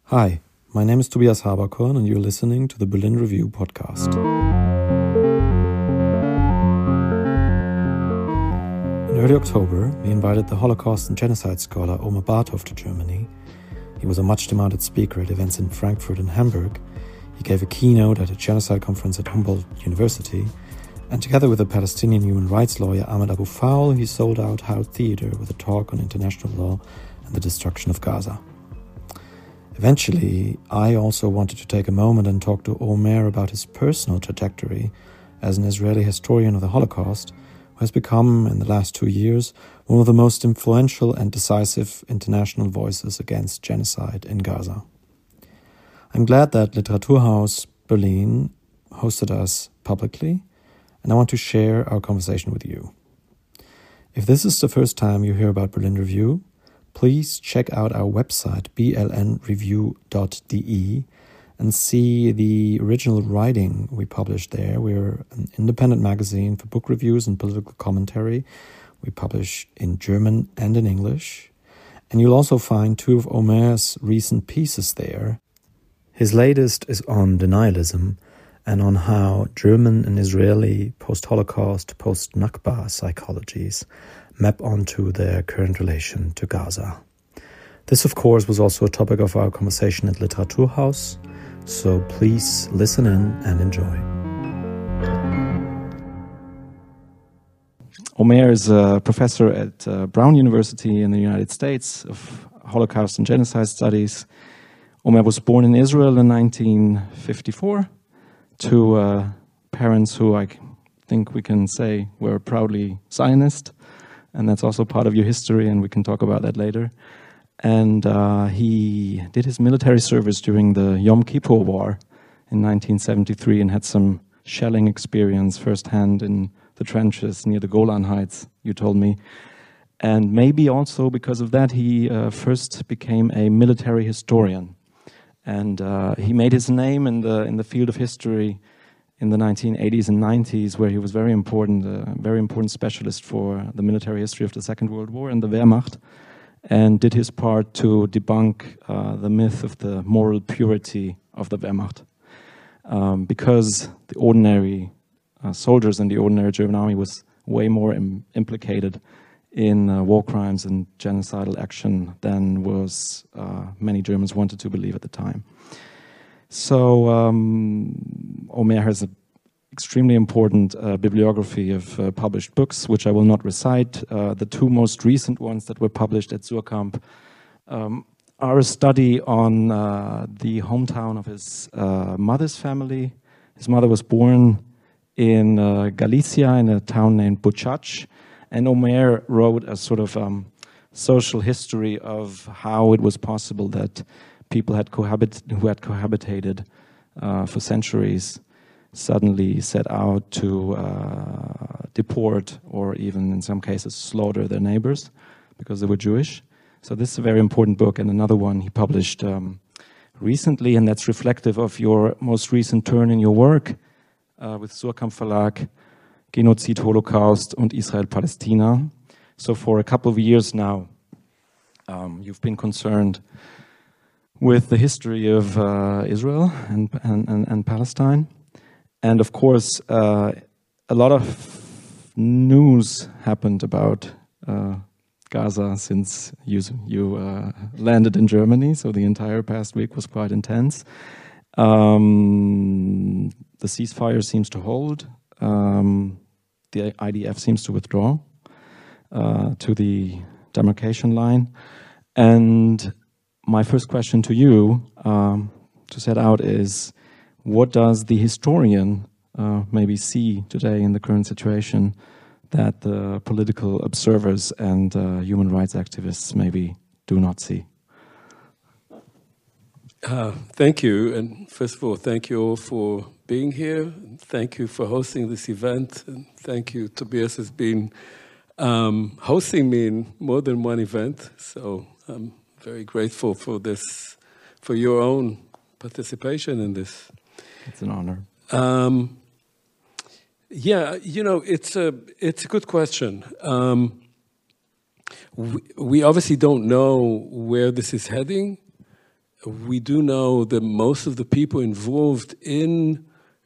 Hi, my name is Tobias Haberkorn and you're listening to the Berlin Review podcast. In early October, we invited the Holocaust and genocide scholar Omer Bartov to Germany. He was a much-demanded speaker at events in Frankfurt and Hamburg. He gave a keynote at a genocide conference at Humboldt University, and together with the Palestinian human rights lawyer Ahmed Abu Faul, he sold out Howard Theatre with a talk on international law and the destruction of Gaza. Eventually, I also wanted to take a moment and talk to Omer about his personal trajectory as an Israeli historian of the Holocaust, who has become, in the last 2 years, one of the most influential and decisive international voices against genocide in Gaza. I'm glad that Literaturhaus Berlin hosted us publicly, and I want to share our conversation with you. If this is the first time you hear about Berlin Review, please check out our website blnreview.de and see the original writing we published there. We're an independent magazine for book reviews and political commentary. We publish in German and in English. And you'll also find 2 of Omer's recent pieces there. His latest is on denialism and on how German and Israeli post-Holocaust, post-Nakba psychologies map onto their current relation to Gaza. This, of course, was also a topic of our conversation at Literaturhaus, so please listen in and enjoy. Omer is a professor at Brown University in the United States of Holocaust and Genocide Studies. Omer was born in Israel in 1954 to parents who I think we can say were proudly Zionist. And that's also part of your history, and we can talk about that later. And he did his military service during the Yom Kippur War in 1973 and had some shelling experience firsthand in the trenches near the Golan Heights, you told me. And maybe also because of that, he first became a military historian. And he made his name in the field of history in the 1980s and 90s, where he was very important specialist for the military history of the Second World War and the Wehrmacht, and did his part to debunk the myth of the moral purity of the Wehrmacht. Because the ordinary soldiers in the ordinary German army was way more implicated in war crimes and genocidal action than was many Germans wanted to believe at the time. So Omer has an extremely important bibliography of published books, which I will not recite. The 2 most recent ones that were published at Suhrkamp are a study on the hometown of his mother's family. His mother was born in Galicia in a town named Buchac, and Omer wrote a sort of social history of how it was possible that people who had cohabitated for centuries suddenly set out to deport or even in some cases slaughter their neighbors because they were Jewish. So this is a very important book, and another one he published recently, and that's reflective of your most recent turn in your work with Suhrkamp Verlag, Genozid, Holocaust und Israel-Palästina. So for a couple of years now, you've been concerned with the history of Israel and Palestine. And of course, a lot of news happened about Gaza since you landed in Germany, so the entire past week was quite intense. The ceasefire seems to hold. The IDF seems to withdraw to the demarcation line. And my first question to you to set out is, what does the historian maybe see today in the current situation that the political observers and human rights activists maybe do not see? Thank you. And first of all, thank you all for being here. Thank you for hosting this event. And thank you, Tobias has been hosting me in more than one event. So I'm very grateful for this, for your own participation in this. It's an honor. Yeah, you know, it's a good question. We obviously don't know where this is heading. we do know that most of the people involved in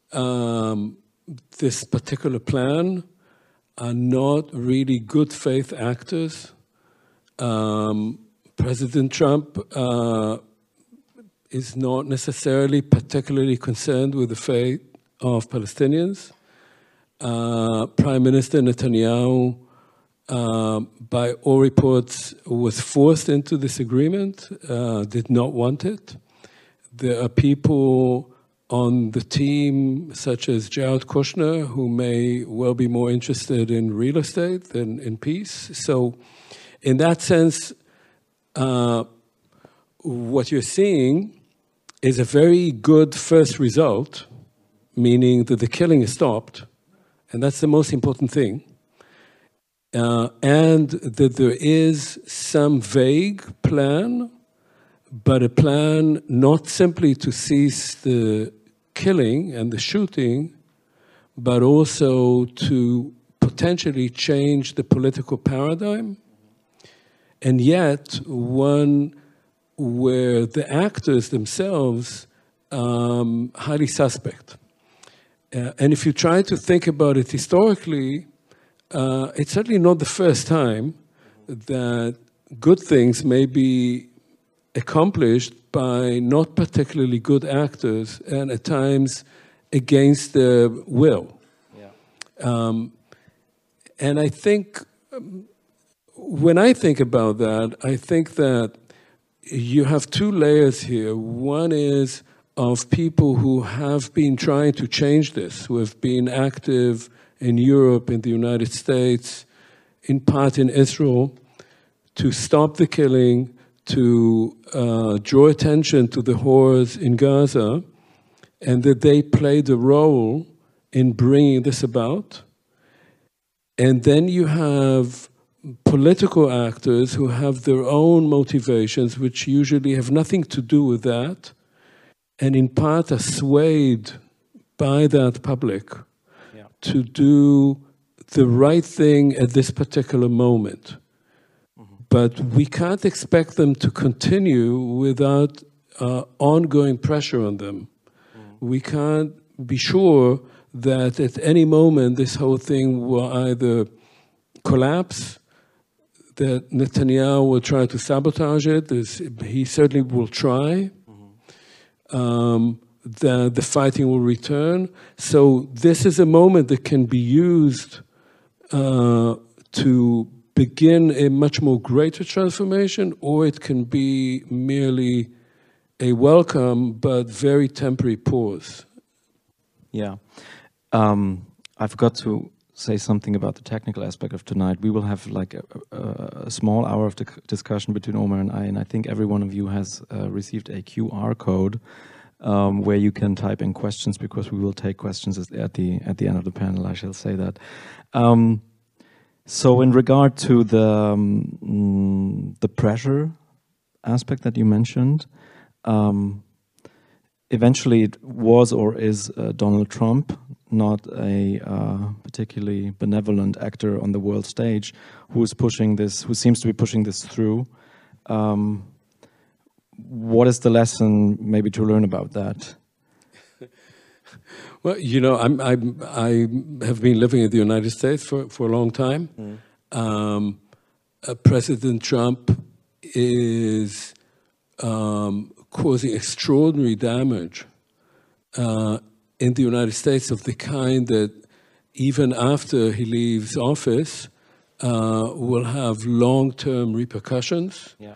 this particular plan are not really good faith actors. President Trump is not necessarily particularly concerned with the fate of Palestinians. Prime Minister Netanyahu, by all reports, was forced into this agreement, did not want it. There are people on the team, such as Jared Kushner, who may well be more interested in real estate than in peace. So in that sense, what you're seeing is a very good first result, meaning that the killing is stopped, and that's the most important thing, and that there is some vague plan, but a plan not simply to cease the killing and the shooting, but also to potentially change the political paradigm, and yet one where the actors themselves highly suspect. And if you try to think about it historically, it's certainly not the first time that good things may be accomplished by not particularly good actors and at times against their will. Yeah. And I think, when I think about that, I think that you have two layers here. One is of people who have been trying to change this, who have been active in Europe, in the United States, in part in Israel, to stop the killing, to draw attention to the horrors in Gaza, and that they played a role in bringing this about. And then you have political actors who have their own motivations, which usually have nothing to do with that, and in part are swayed by that public to do the right thing at this particular moment. Mm-hmm. But we can't expect them to continue without ongoing pressure on them. Mm-hmm. We can't be sure that at any moment this whole thing will either collapse, that Netanyahu will try to sabotage it. He certainly will try. Mm-hmm. The fighting will return. So this is a moment that can be used to begin a much more greater transformation, or it can be merely a welcome but very temporary pause. Yeah. I forgot to say something about the technical aspect of tonight. We will have like a small hour of discussion between Omer and I think every one of you has received a QR code where you can type in questions, because we will take questions at the end of the panel. I shall say that. So in regard to the pressure aspect that you mentioned, eventually it was or is Donald Trump, not a particularly benevolent actor on the world stage, who is pushing this, who seems to be pushing this through. What is the lesson maybe to learn about that? Well, you know, I have been living in the United States for a long time. Mm. President Trump is causing extraordinary damage in the United States, of the kind that even after he leaves office will have long-term repercussions. Yeah.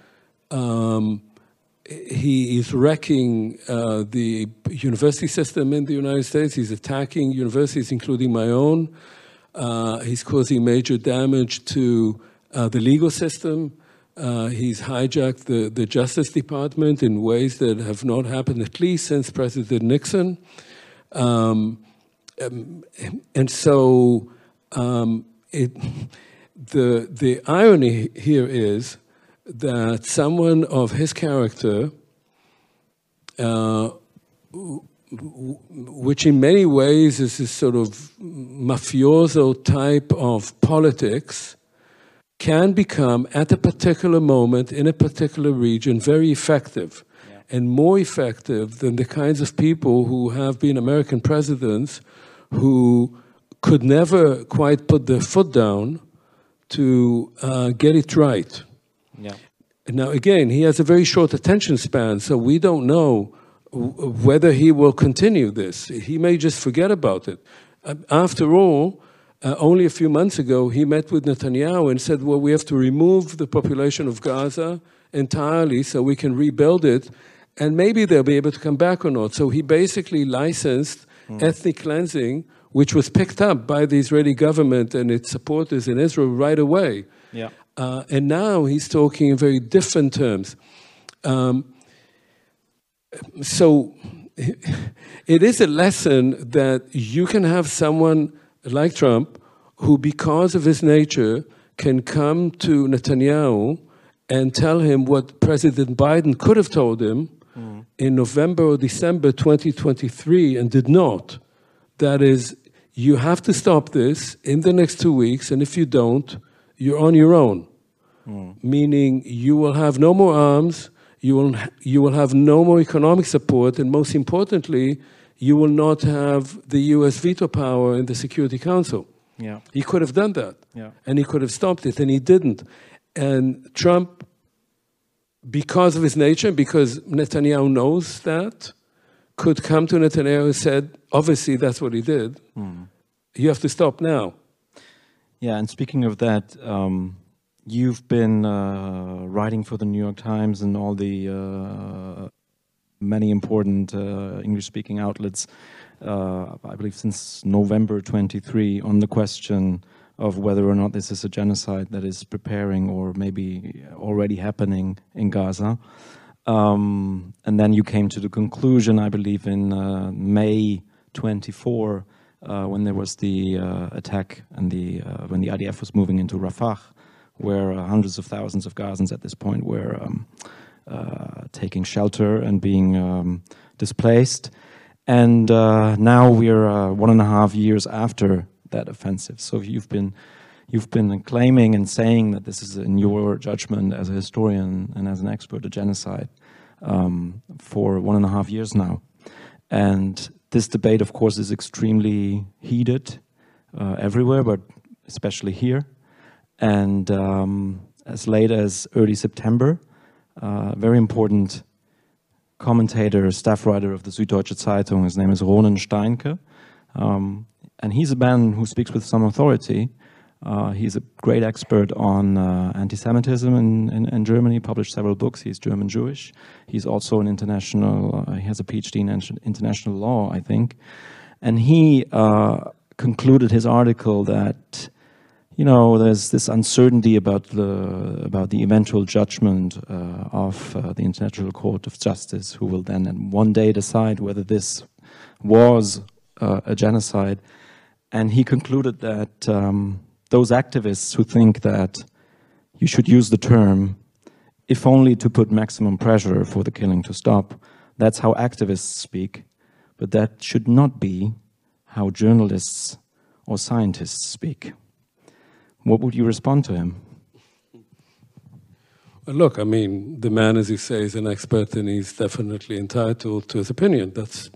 He is wrecking the university system in the United States. He's attacking universities, including my own. He's causing major damage to the legal system. He's hijacked the Justice Department in ways that have not happened, at least since President Nixon. And so the irony here is that someone of his character, which in many ways is this sort of mafioso type of politics, can become, at a particular moment, in a particular region, very effective. Yeah. and more effective than the kinds of people who have been American presidents who could never quite put their foot down to get it right. Yeah. Now, again, he has a very short attention span, so we don't know whether he will continue this. He may just forget about it. After all, only a few months ago, he met with Netanyahu and said, well, we have to remove the population of Gaza entirely so we can rebuild it, and maybe they'll be able to come back or not. So he basically licensed ethnic cleansing, which was picked up by the Israeli government and its supporters in Israel right away. Yeah. And now he's talking in very different terms. So it is a lesson that you can have someone like Trump who, because of his nature, can come to Netanyahu and tell him what President Biden could have told him in November or December 2023 and did not. That is, you have to stop this in the next 2 weeks, and if you don't, you're on your own. Meaning you will have no more arms, you will have no more economic support, and most importantly, you will not have the US veto power in the Security Council. Yeah. He could have done that, Yeah. and he could have stopped it, and he didn't. And Trump, because of his nature, because Netanyahu knows that, could come to Netanyahu and said, obviously that's what he did, you have to stop now. Yeah, and speaking of that, you've been writing for the New York Times and all the many important English-speaking outlets, I believe since November 23, on the question of whether or not this is a genocide that is preparing or maybe already happening in Gaza. And then you came to the conclusion, I believe, in May 24, when there was the attack and when the IDF was moving into Rafah, where hundreds of thousands of Gazans at this point were taking shelter and being displaced. And now we're 1.5 years after that offensive. So you've been claiming and saying that this is, in your judgment as a historian and as an expert, a genocide for 1.5 years now. And this debate, of course, is extremely heated everywhere, but especially here. And as late as early September, very important commentator, staff writer of the Süddeutsche Zeitung, his name is Ronen Steinke, and he's a man who speaks with some authority. He's a great expert on anti-Semitism in Germany, published several books. He's German-Jewish. He's also an international, he has a PhD in international law, I think. And he concluded his article that, you know, there's this uncertainty about the eventual judgment of the International Court of Justice, who will then one day decide whether this was a genocide. And he concluded that those activists who think that you should use the term, if only to put maximum pressure for the killing to stop, that's how activists speak, but that should not be how journalists or scientists speak. What would you respond to him? Well, look, I mean, the man, as you say, is an expert, and he's definitely entitled to his opinion. That's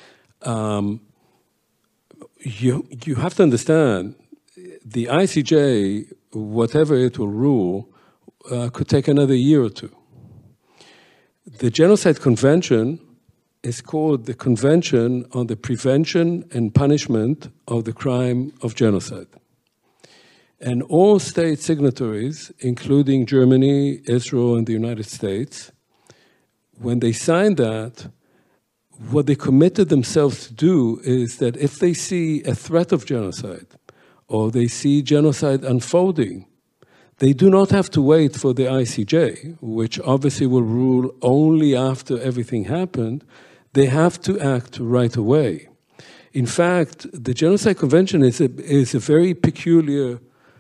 you have to understand, the ICJ, whatever it will rule, could take another year or two. The Genocide Convention is called the Convention on the Prevention and Punishment of the Crime of Genocide. And all state signatories, including Germany, Israel, and the United States, when they signed that, what they committed themselves to do is that if they see a threat of genocide, or they see genocide unfolding, they do not have to wait for the ICJ, which obviously will rule only after everything happened. They have to act right away. In fact, the Genocide Convention is a very peculiar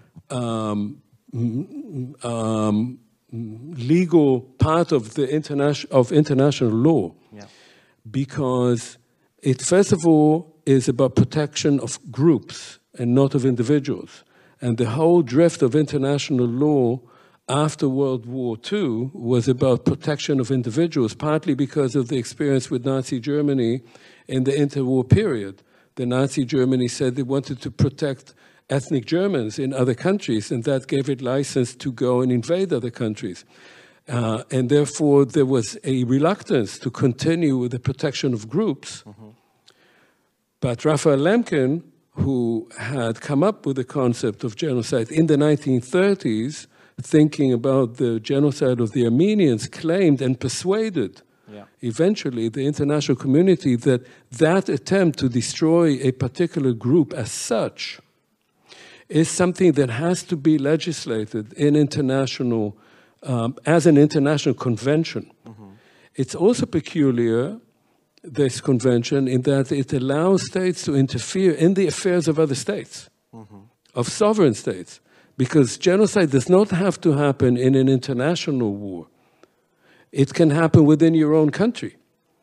legal part of the international law, because it, first of all, is about protection of groups and not of individuals. And the whole drift of international law after World War II was about protection of individuals, partly because of the experience with Nazi Germany in the interwar period. The Nazi Germany said they wanted to protect ethnic Germans in other countries, and that gave it license to go and invade other countries. And therefore, there was a reluctance to continue with the protection of groups. But Raphael Lemkin, who had come up with the concept of genocide in the 1930s, thinking about the genocide of the Armenians, claimed and persuaded eventually the international community that that attempt to destroy a particular group as such is something that has to be legislated in international, as an international convention. It's also peculiar, this convention, in that it allows states to interfere in the affairs of other states, of sovereign states, because genocide does not have to happen in an international war. It can happen within your own country.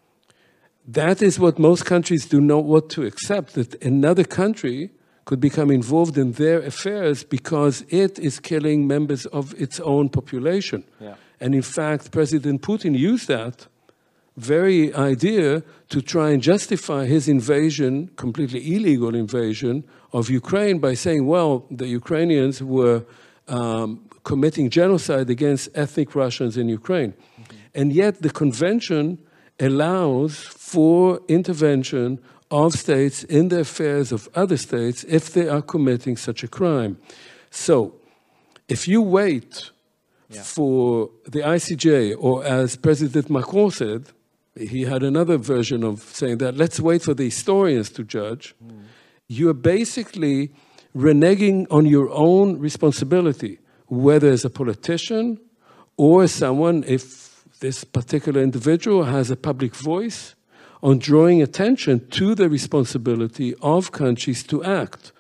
That is what most countries do not want to accept, that another country could become involved in their affairs because it is killing members of its own population. And in fact, President Putin used that very idea to try and justify his invasion, completely illegal invasion, of Ukraine by saying, well, the Ukrainians were committing genocide against ethnic Russians in Ukraine. And yet the convention allows for intervention of states in the affairs of other states if they are committing such a crime. So if you wait for the ICJ, or as President Macron said, he had another version of saying that, let's wait for the historians to judge, you are basically reneging on your own responsibility, whether as a politician or as someone, if this particular individual has a public voice, on drawing attention to the responsibility of countries to act.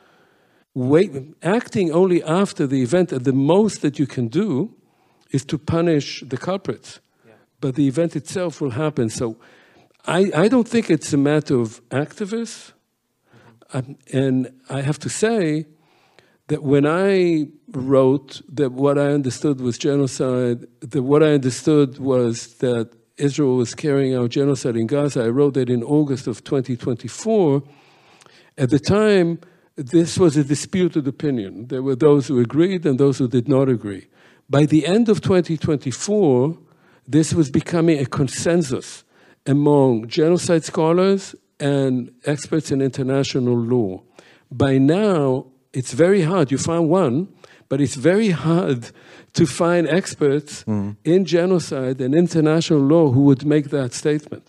Acting only after the event, and the most that you can do is to punish the culprits. But the event itself will happen. So I don't think it's a matter of activists. And I have to say that when I wrote that what I understood was genocide, that what I understood was that Israel was carrying out genocide in Gaza, I wrote that in August of 2024. At the time, this was a disputed opinion. There were those who agreed and those who did not agree. By the end of 2024, this was becoming a consensus among genocide scholars and experts in international law. By now, it's very hard. You find one, but it's very hard to find experts in genocide and international law who would make that statement.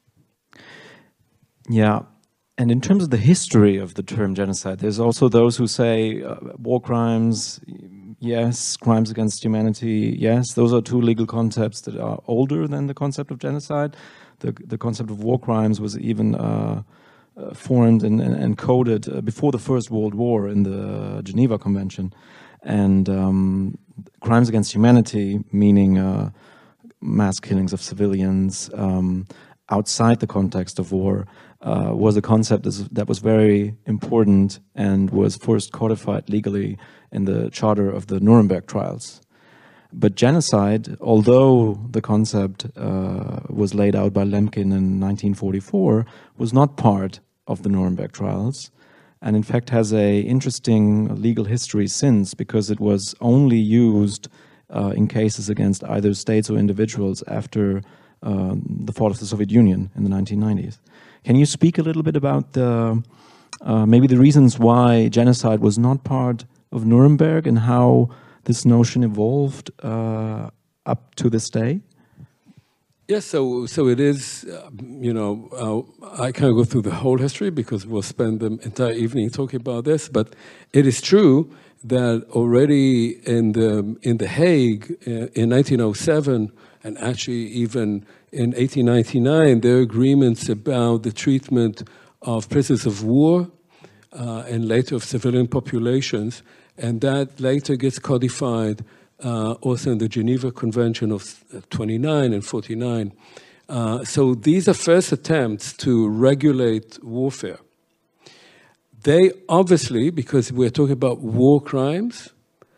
Yeah, and in terms of the history of the term genocide, there's also those who say war crimes, yes, crimes against humanity, yes. Those are two legal concepts that are older than the concept of genocide. The concept of war crimes was even formed and coded before the First World War in the Geneva Convention. And crimes against humanity, meaning mass killings of civilians outside the context of war, was a concept that was very important and was first codified legally in the charter of the Nuremberg trials. But genocide, although the concept was laid out by Lemkin in 1944, was not part of the Nuremberg trials, and in fact has a interesting legal history since, because it was only used in cases against either states or individuals after the fall of the Soviet Union in the 1990s. Can you speak a little bit about the maybe the reasons why genocide was not part of Nuremberg and how this notion evolved up to this day? Yes, so it is, I can't go through the whole history because we'll spend the entire evening talking about this, but it is true that already in the Hague in 1907, and actually even in 1899, there are agreements about the treatment of prisoners of war and later of civilian populations, and that later gets codified also in the Geneva Convention of 29 and 49. So these are first attempts to regulate warfare. They obviously, because we're talking about war crimes,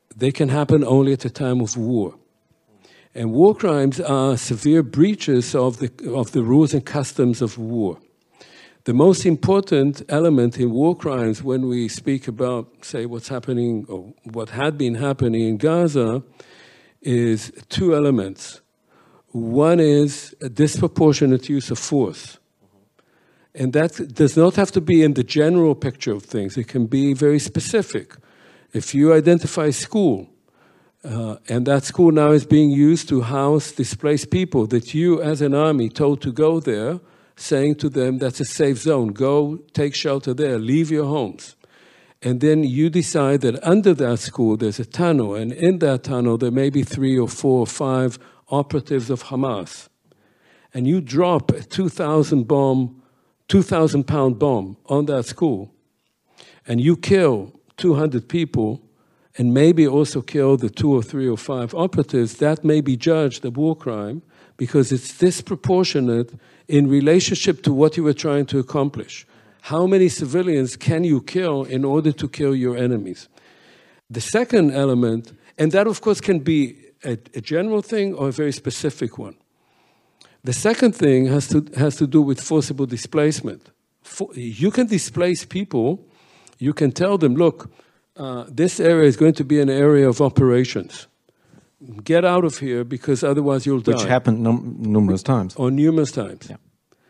they can happen only at a time of war. And war crimes are severe breaches of the rules and customs of war. The most important element in war crimes when we speak about, say, what's happening or what had been happening in Gaza is two elements. One is a disproportionate use of force. And that does not have to be in the general picture of things. It can be very specific. If you identify a school, and that school now is being used to house displaced people that you as an army told to go there, saying to them, that's a safe zone, go take shelter there, leave your homes. And then you decide that under that school there's a tunnel, and in that tunnel there may be 3 or 4 or 5 operatives of Hamas. And you drop a 2,000-pound bomb on that school, and you kill 200 people, and maybe also kill the 2 or 3 or 5 operatives, that may be judged a war crime because it's disproportionate in relationship to what you were trying to accomplish. How many civilians can you kill in order to kill your enemies? The second element, and that of course can be a general thing or a very specific one. The second thing has to do with forcible displacement. You can displace people, you can tell them, look, this area is going to be an area of operations. Get out of here because otherwise you'll die. Which happened numerous times. Or numerous times. Yeah.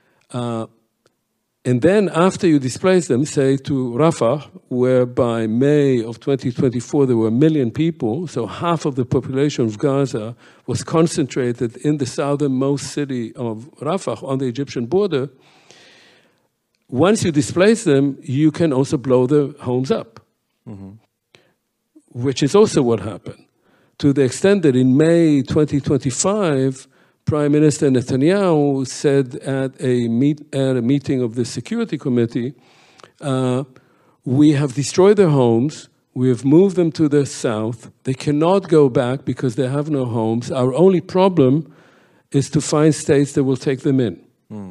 And then after you displace them, say to Rafah, where by May of 2024 there were 1 million people, so half of the population of Gaza was concentrated in the southernmost city of Rafah on the Egyptian border. Once you displace them, you can also blow their homes up, which is also what happened. To the extent that in May 2025, Prime Minister Netanyahu said at a meeting of the Security Committee, we have destroyed their homes, we have moved them to the south, they cannot go back because they have no homes. Our only problem is to find states that will take them in.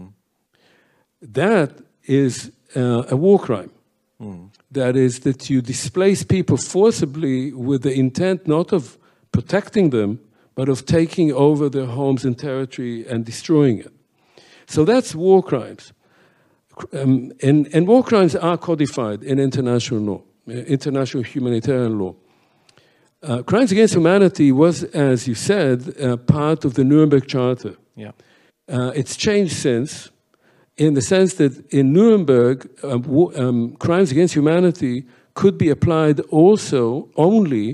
That is a war crime. That is that you displace people forcibly with the intent not of protecting them, but of taking over their homes and territory and destroying it. So that's war crimes. And war crimes are codified in international law, international humanitarian law. Crimes against humanity was, as you said, part of the Nuremberg Charter. Yeah. It's changed since, in the sense that in Nuremberg, crimes against humanity could be applied also only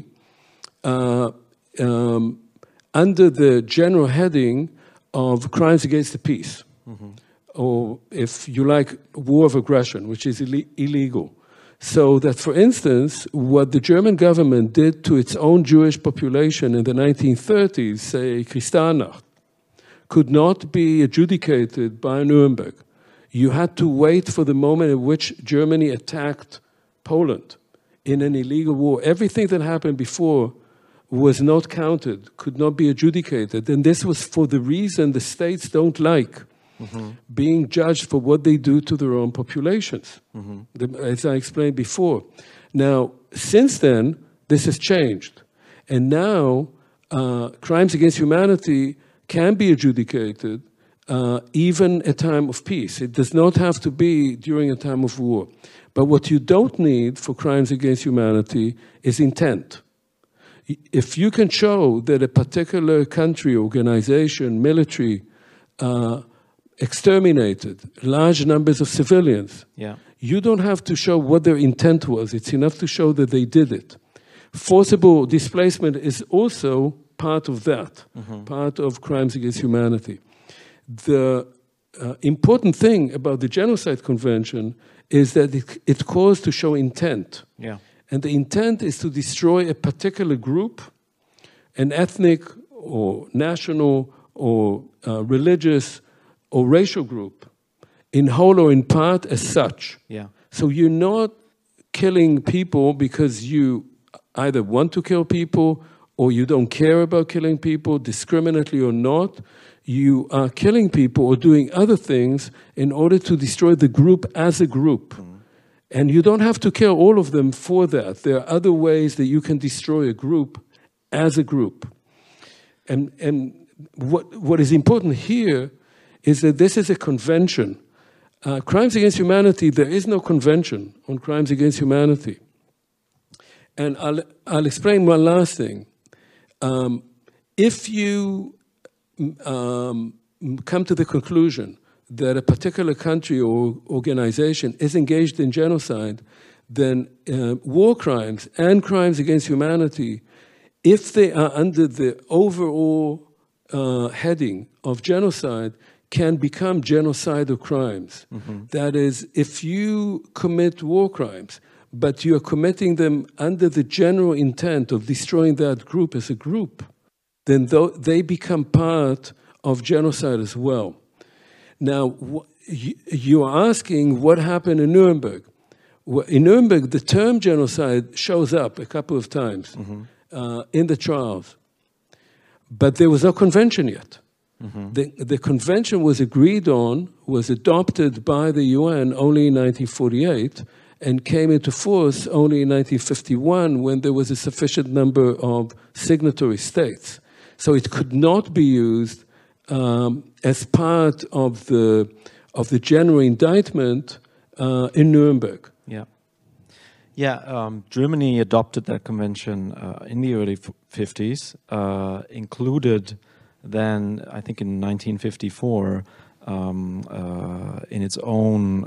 under the general heading of crimes against the peace, or if you like, war of aggression, which is illegal. So that, for instance, what the German government did to its own Jewish population in the 1930s, say Kristallnacht, could not be adjudicated by Nuremberg. You had to wait for the moment at which Germany attacked Poland in an illegal war. Everything that happened before was not counted, could not be adjudicated. And this was for the reason the states don't like being judged for what they do to their own populations, as I explained before. Now, since then, this has changed. And now, crimes against humanity can be adjudicated even at time of peace. It does not have to be during a time of war. But what you don't need for crimes against humanity is intent. If you can show that a particular country, organization, military exterminated large numbers of civilians, you don't have to show what their intent was. It's enough to show that they did it. Forcible displacement is also part of that, part of crimes against humanity. The important thing about the Genocide Convention is that it calls to show intent. Yeah. And the intent is to destroy a particular group, an ethnic or national or religious or racial group, in whole or in part as such. Yeah. So you're not killing people because you either want to kill people or you don't care about killing people, discriminately or not. You are killing people or doing other things in order to destroy the group as a group. And you don't have to kill all of them for that. There are other ways that you can destroy a group as a group. And what is important here is that this is a convention. Crimes against humanity, there is no convention on crimes against humanity. And I'll explain one last thing. If you come to the conclusion that a particular country or organization is engaged in genocide, then war crimes and crimes against humanity, if they are under the overall heading of genocide, can become genocidal crimes. Mm-hmm. That is, if you commit war crimes, but you are committing them under the general intent of destroying that group as a group, then they become part of genocide as well. Now, you are asking what happened in Nuremberg. In Nuremberg, the term genocide shows up a couple of times in the trials, but there was no convention yet. Mm-hmm. The convention was agreed on, was adopted by the UN only in 1948, and came into force only in 1951 when there was a sufficient number of signatory states. So it could not be used as part of the general indictment in Nuremberg. Yeah, Germany adopted that convention in the early 50s, included then, I think in 1954, in its own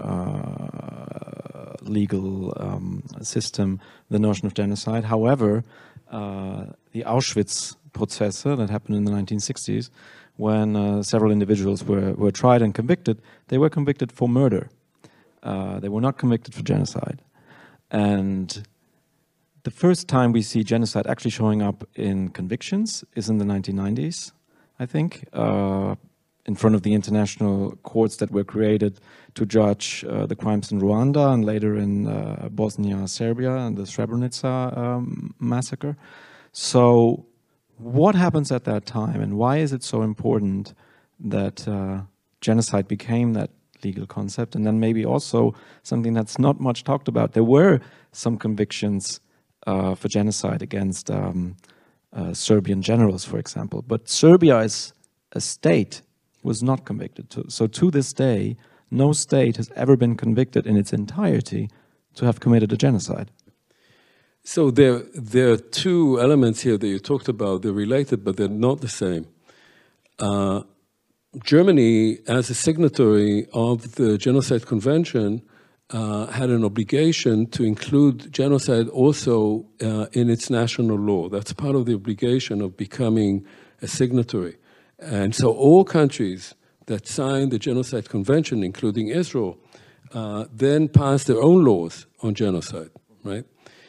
legal system, the notion of genocide. However, the Auschwitz-Prozesse that happened in the 1960s, when several individuals were tried and convicted, they were convicted for murder. They were not convicted for genocide. And the first time we see genocide actually showing up in convictions is in the 1990s, I think, in front of the international courts that were created to judge the crimes in Rwanda and later in Bosnia, Serbia, and the Srebrenica massacre. So what happens at that time, and why is it so important that genocide became that legal concept? And then maybe also something that's not much talked about. There were some convictions for genocide against Serbian generals, for example. But Serbia as a state was not convicted. So to this day, no state has ever been convicted in its entirety to have committed a genocide. So there are two elements here that you talked about. They're related, but they're not the same. Germany, as a signatory of the Genocide Convention, had an obligation to include genocide also in its national law. That's part of the obligation of becoming a signatory. And so all countries that signed the Genocide Convention, including Israel, then passed their own laws on genocide, right?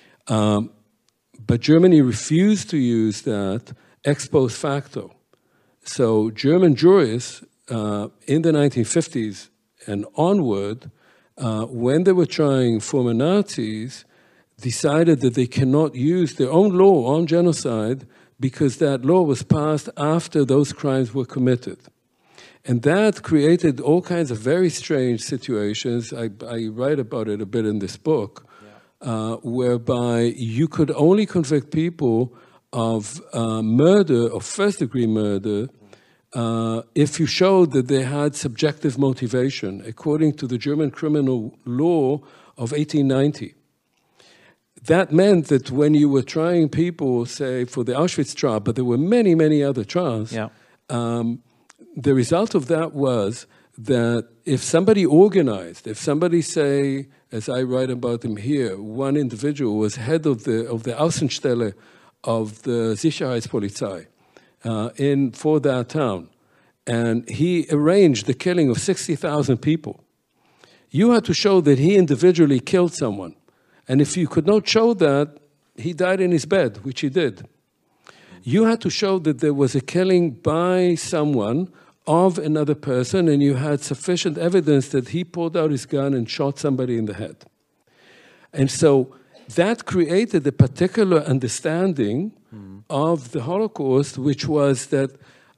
But Germany refused to use that ex post facto. So German juries in the 1950s and onward, when they were trying former Nazis, decided that they cannot use their own law on genocide because that law was passed after those crimes were committed. And that created all kinds of very strange situations. I write about it a bit in this book, whereby you could only convict people of murder, of first-degree murder, if you showed that they had subjective motivation, according to the German criminal law of 1890. That meant that when you were trying people, say, for the Auschwitz trial, but there were many, many other trials, the result of that was that if somebody organized, if somebody, say, as I write about him here, one individual was head of the Außenstelle of the Sicherheitspolizei for that town, and he arranged the killing of 60,000 people, you had to show that he individually killed someone. And if you could not show that, he died in his bed, which he did. You had to show that there was a killing by someone of another person, and you had sufficient evidence that he pulled out his gun and shot somebody in the head. And so that created a particular understanding of the Holocaust, which was that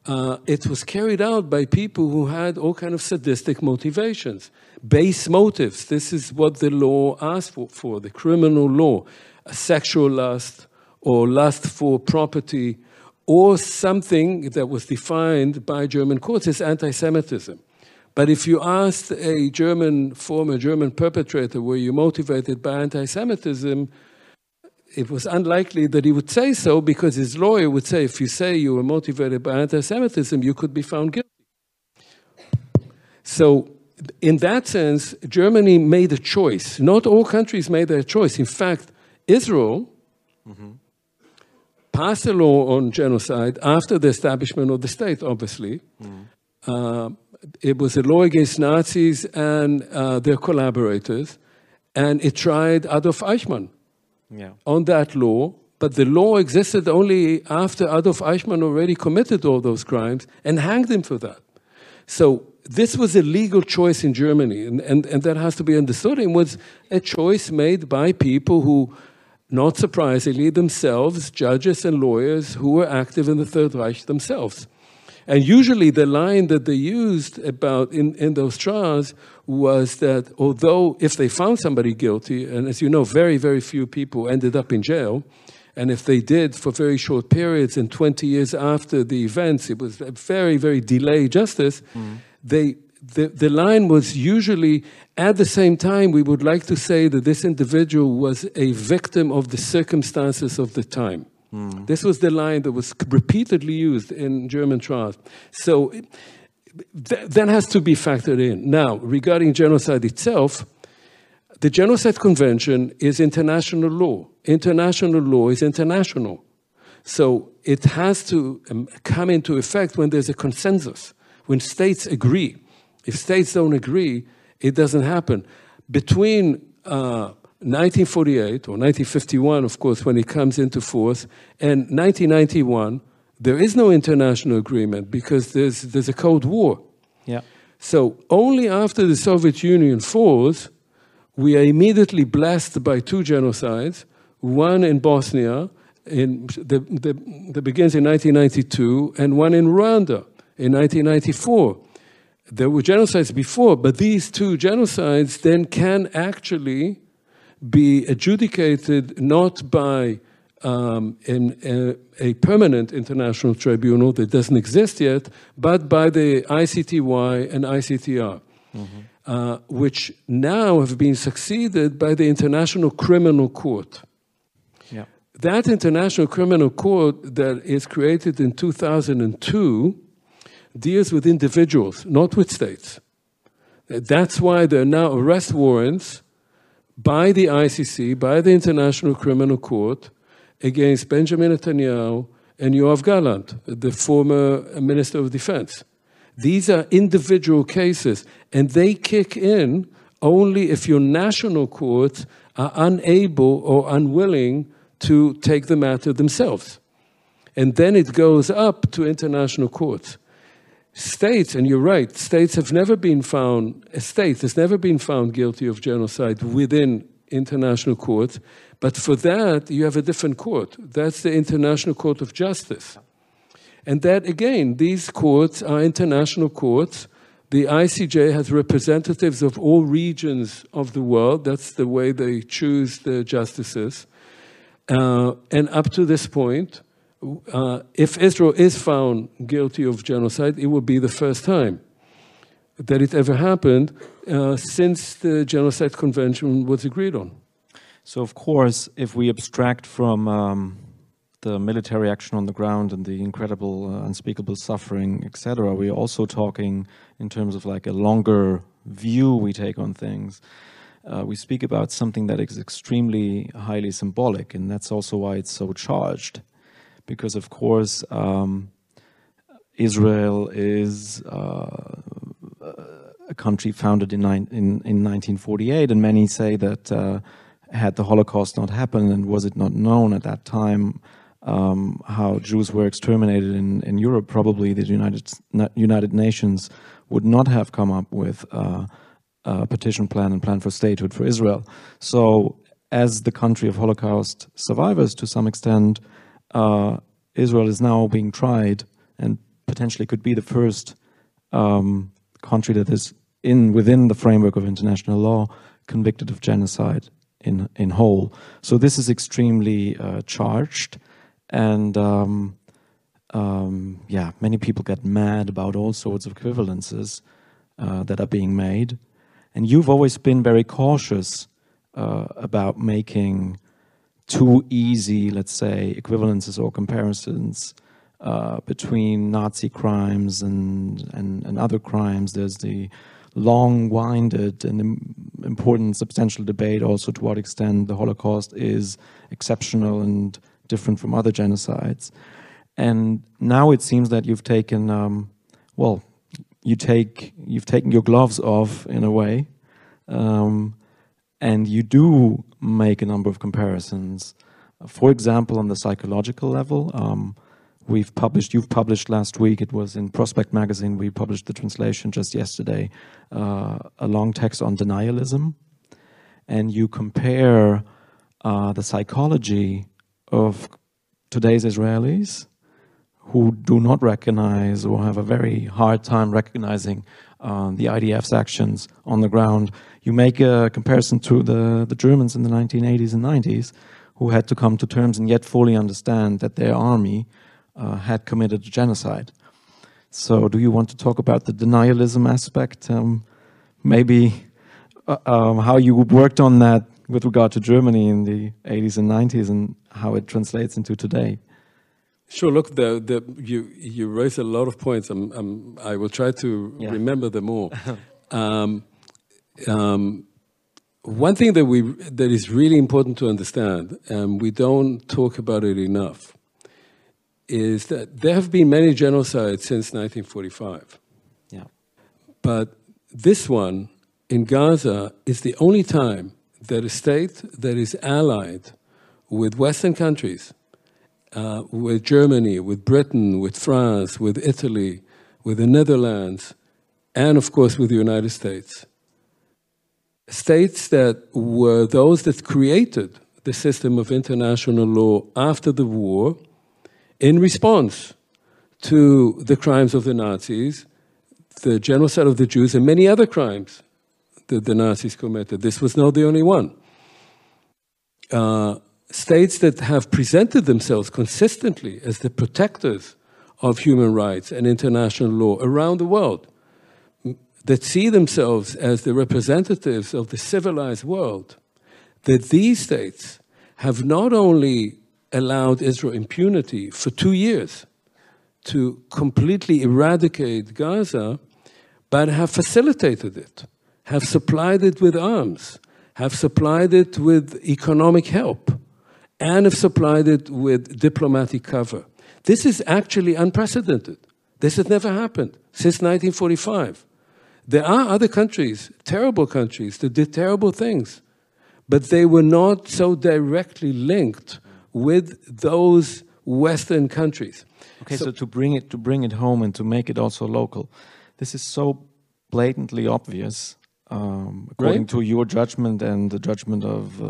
it was carried out by people who had all kind of sadistic motivations, base motives. This is what the law asked for the criminal law, a sexual lust or lust for property, or something that was defined by German courts as anti-Semitism. But if you asked a former German perpetrator, were you motivated by anti-Semitism, it was unlikely that he would say so, because his lawyer would say, if you say you were motivated by anti-Semitism, you could be found guilty. So in that sense, Germany made a choice. Not all countries made their choice. In fact, Israel passed a law on genocide after the establishment of the state, obviously. It was a law against Nazis and their collaborators, and it tried Adolf Eichmann on that law, but the law existed only after Adolf Eichmann already committed all those crimes and hanged him for that. So this was a legal choice in Germany, and that has to be understood. It was a choice made by people who, not surprisingly, themselves, judges and lawyers who were active in the Third Reich themselves. And usually the line that they used about in those trials was that although if they found somebody guilty, and as you know, very, very few people ended up in jail, and if they did for very short periods and 20 years after the events, it was a very, very delayed justice, the line was usually, at the same time, we would like to say that this individual was a victim of the circumstances of the time. This was the line that was repeatedly used in German trials. So that has to be factored in. Now, regarding genocide itself, the Genocide Convention is international law. International law is international. So it has to come into effect when there's a consensus, when states agree. If states don't agree, it doesn't happen. Between 1948 or 1951, of course, when it comes into force, and 1991, there is no international agreement because there's a Cold War. Yeah. So only after the Soviet Union falls, we are immediately blessed by two genocides, one in Bosnia, that begins in 1992, and one in Rwanda in 1994. There were genocides before, but these two genocides then can actually be adjudicated not by a permanent international tribunal that doesn't exist yet, but by the ICTY and ICTR, which now have been succeeded by the International Criminal Court. Yeah. That International Criminal Court that is created in 2002 deals with individuals, not with states. That's why there are now arrest warrants by the ICC, by the International Criminal Court, against Benjamin Netanyahu and Yoav Gallant, the former Minister of Defense. These are individual cases, and they kick in only if your national courts are unable or unwilling to take the matter themselves. And then it goes up to international courts. States, and you're right, states have never been found, a state has never been found guilty of genocide within international courts, but for that you have a different court. That's the International Court of Justice. And that, again, these courts are international courts. The ICJ has representatives of all regions of the world. That's the way they choose the justices. And up to this point, if Israel is found guilty of genocide, it will be the first time that it ever happened since the Genocide Convention was agreed on. So, of course, if we abstract from the military action on the ground and the incredible, unspeakable suffering, etc., we're also talking in terms of like a longer view we take on things. We speak about something that is extremely highly symbolic, and that's also why it's so charged. Because, of course, Israel is a country founded in 1948, and many say that had the Holocaust not happened and was it not known at that time how Jews were exterminated in Europe, probably the United Nations would not have come up with a petition plan and plan for statehood for Israel. So, as the country of Holocaust survivors to some extent, Israel is now being tried and potentially could be the first country that is within the framework of international law convicted of genocide in whole. So this is extremely charged, and many people get mad about all sorts of equivalences that are being made. And you've always been very cautious about making too easy, let's say, equivalences or comparisons between Nazi crimes and other crimes. There's the long-winded and important substantial debate also to what extent the Holocaust is exceptional and different from other genocides. And now it seems that you've taken, you've taken your gloves off in a way, and you do make a number of comparisons. For example, on the psychological level, you've published last week, it was in Prospect magazine, we published the translation just yesterday, a long text on denialism, and you compare the psychology of today's Israelis who do not recognize or have a very hard time recognizing the IDF's actions on the ground. You make a comparison to the Germans in the 1980s and 90s who had to come to terms and yet fully understand that their army had committed a genocide. So do you want to talk about the denialism aspect? Maybe how you worked on that with regard to Germany in the 80s and 90s and how it translates into today? Sure. Look, you raise a lot of points. I will try to remember them all. One thing that is really important to understand, and we don't talk about it enough, is that there have been many genocides since 1945. Yeah. But this one in Gaza is the only time that a state that is allied with Western countries, with Germany, with Britain, with France, with Italy, with the Netherlands, and of course with the United States. States that were those that created the system of international law after the war in response to the crimes of the Nazis, the genocide of the Jews, and many other crimes that the Nazis committed. This was not the only one. States that have presented themselves consistently as the protectors of human rights and international law around the world, that see themselves as the representatives of the civilized world, that these states have not only allowed Israel impunity for 2 years to completely eradicate Gaza, but have facilitated it, have supplied it with arms, have supplied it with economic help, and have supplied it with diplomatic cover. This is actually unprecedented. This has never happened since 1945. There are other countries, terrible countries, that did terrible things, but they were not so directly linked with those Western countries. Okay, so to bring it home and to make it also local, this is so blatantly obvious, according to your judgment and the judgment of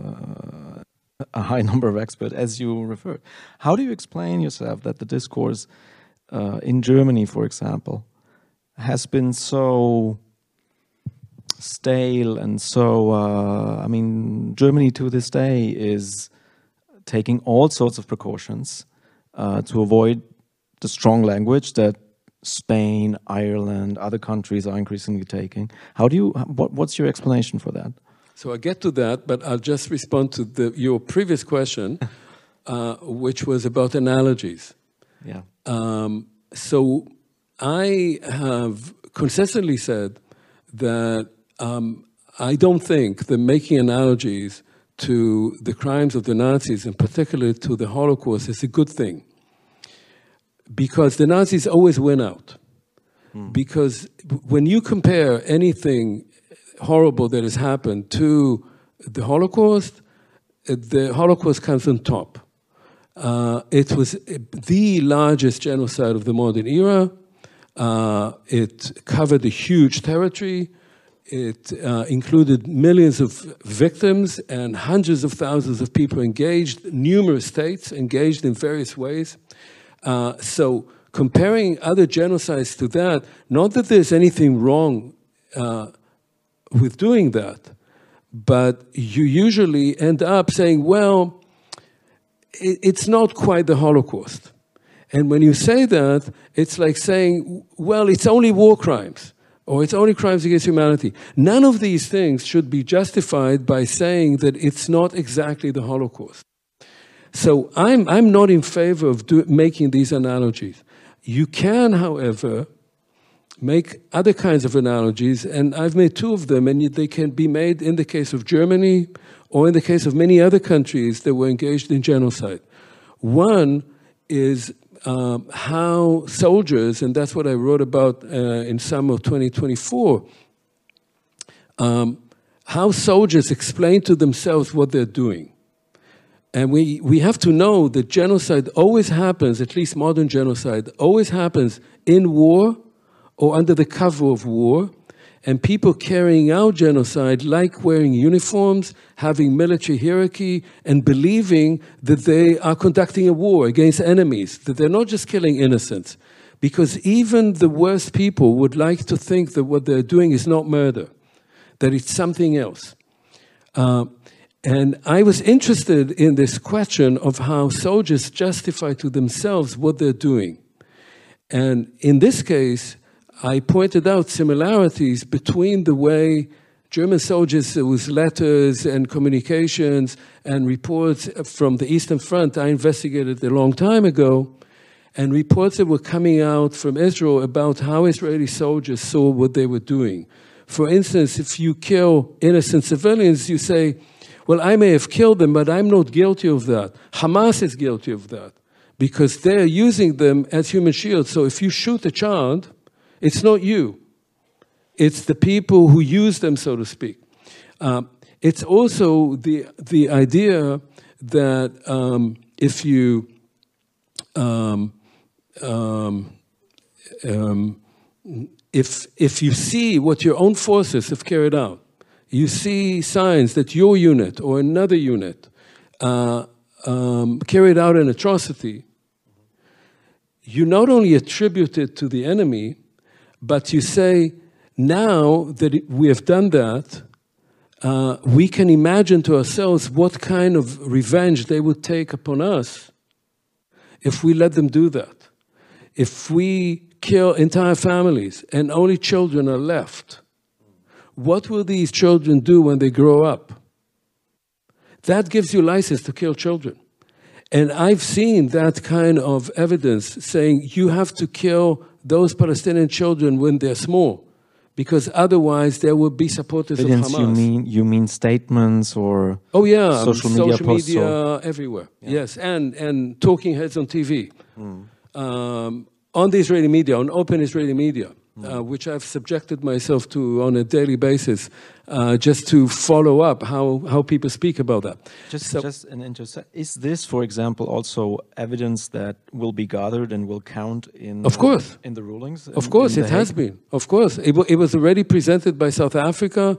a high number of experts, as you referred. How do you explain yourself that the discourse in Germany, for example, has been so stale and so, Germany to this day is taking all sorts of precautions to avoid the strong language that Spain, Ireland, other countries are increasingly taking. What's your explanation for that? So I'll get to that, but I'll just respond to your previous question, which was about analogies. Yeah. So I have consistently said that I don't think that making analogies to the crimes of the Nazis, and particularly to the Holocaust, is a good thing. Because the Nazis always win out. Because when you compare anything horrible that has happened to the Holocaust comes on top. It was the largest genocide of the modern era. It covered a huge territory. It included millions of victims and hundreds of thousands of people engaged, numerous states engaged in various ways. So comparing other genocides to that, not that there's anything wrong with doing that, but you usually end up saying, well, it's not quite the Holocaust. And when you say that, it's like saying, well, it's only war crimes, or it's only crimes against humanity. None of these things should be justified by saying that it's not exactly the Holocaust. So I'm not in favor of making these analogies. You can, however, make other kinds of analogies, and I've made two of them, and they can be made in the case of Germany or in the case of many other countries that were engaged in genocide. One is how soldiers, and that's what I wrote about in summer of 2024, how soldiers explain to themselves what they're doing. And we have to know that genocide always happens, at least modern genocide, always happens in war or under the cover of war, and people carrying out genocide like wearing uniforms, having military hierarchy, and believing that they are conducting a war against enemies, that they're not just killing innocents. Because even the worst people would like to think that what they're doing is not murder, that it's something else. And I was interested in this question of how soldiers justify to themselves what they're doing. And in this case, I pointed out similarities between the way German soldiers, with letters and communications and reports from the Eastern Front I investigated a long time ago, and reports that were coming out from Israel about how Israeli soldiers saw what they were doing. For instance, if you kill innocent civilians, you say, well, I may have killed them, but I'm not guilty of that. Hamas is guilty of that because they're using them as human shields. So if you shoot a child, it's not you. It's the people who use them, so to speak. It's also the idea that if you if you see what your own forces have carried out, you see signs that your unit or another unit carried out an atrocity, you not only attribute it to the enemy, but you say, now that we have done that, we can imagine to ourselves what kind of revenge they would take upon us if we let them do that. If we kill entire families and only children are left, what will these children do when they grow up? That gives you license to kill children. And I've seen that kind of evidence saying you have to kill those Palestinian children when they're small, because otherwise there will be supporters of Hamas. You mean statements or social media posts? Everywhere. Yeah. Yes, and talking heads on TV, on the Israeli media, on open Israeli media. Which I've subjected myself to on a daily basis, just to follow up how people speak about that. Just an interest. Is this, for example, also evidence that will be gathered and will count in? Of course. In the rulings. Of course, it has been. Of course, it was already presented by South Africa.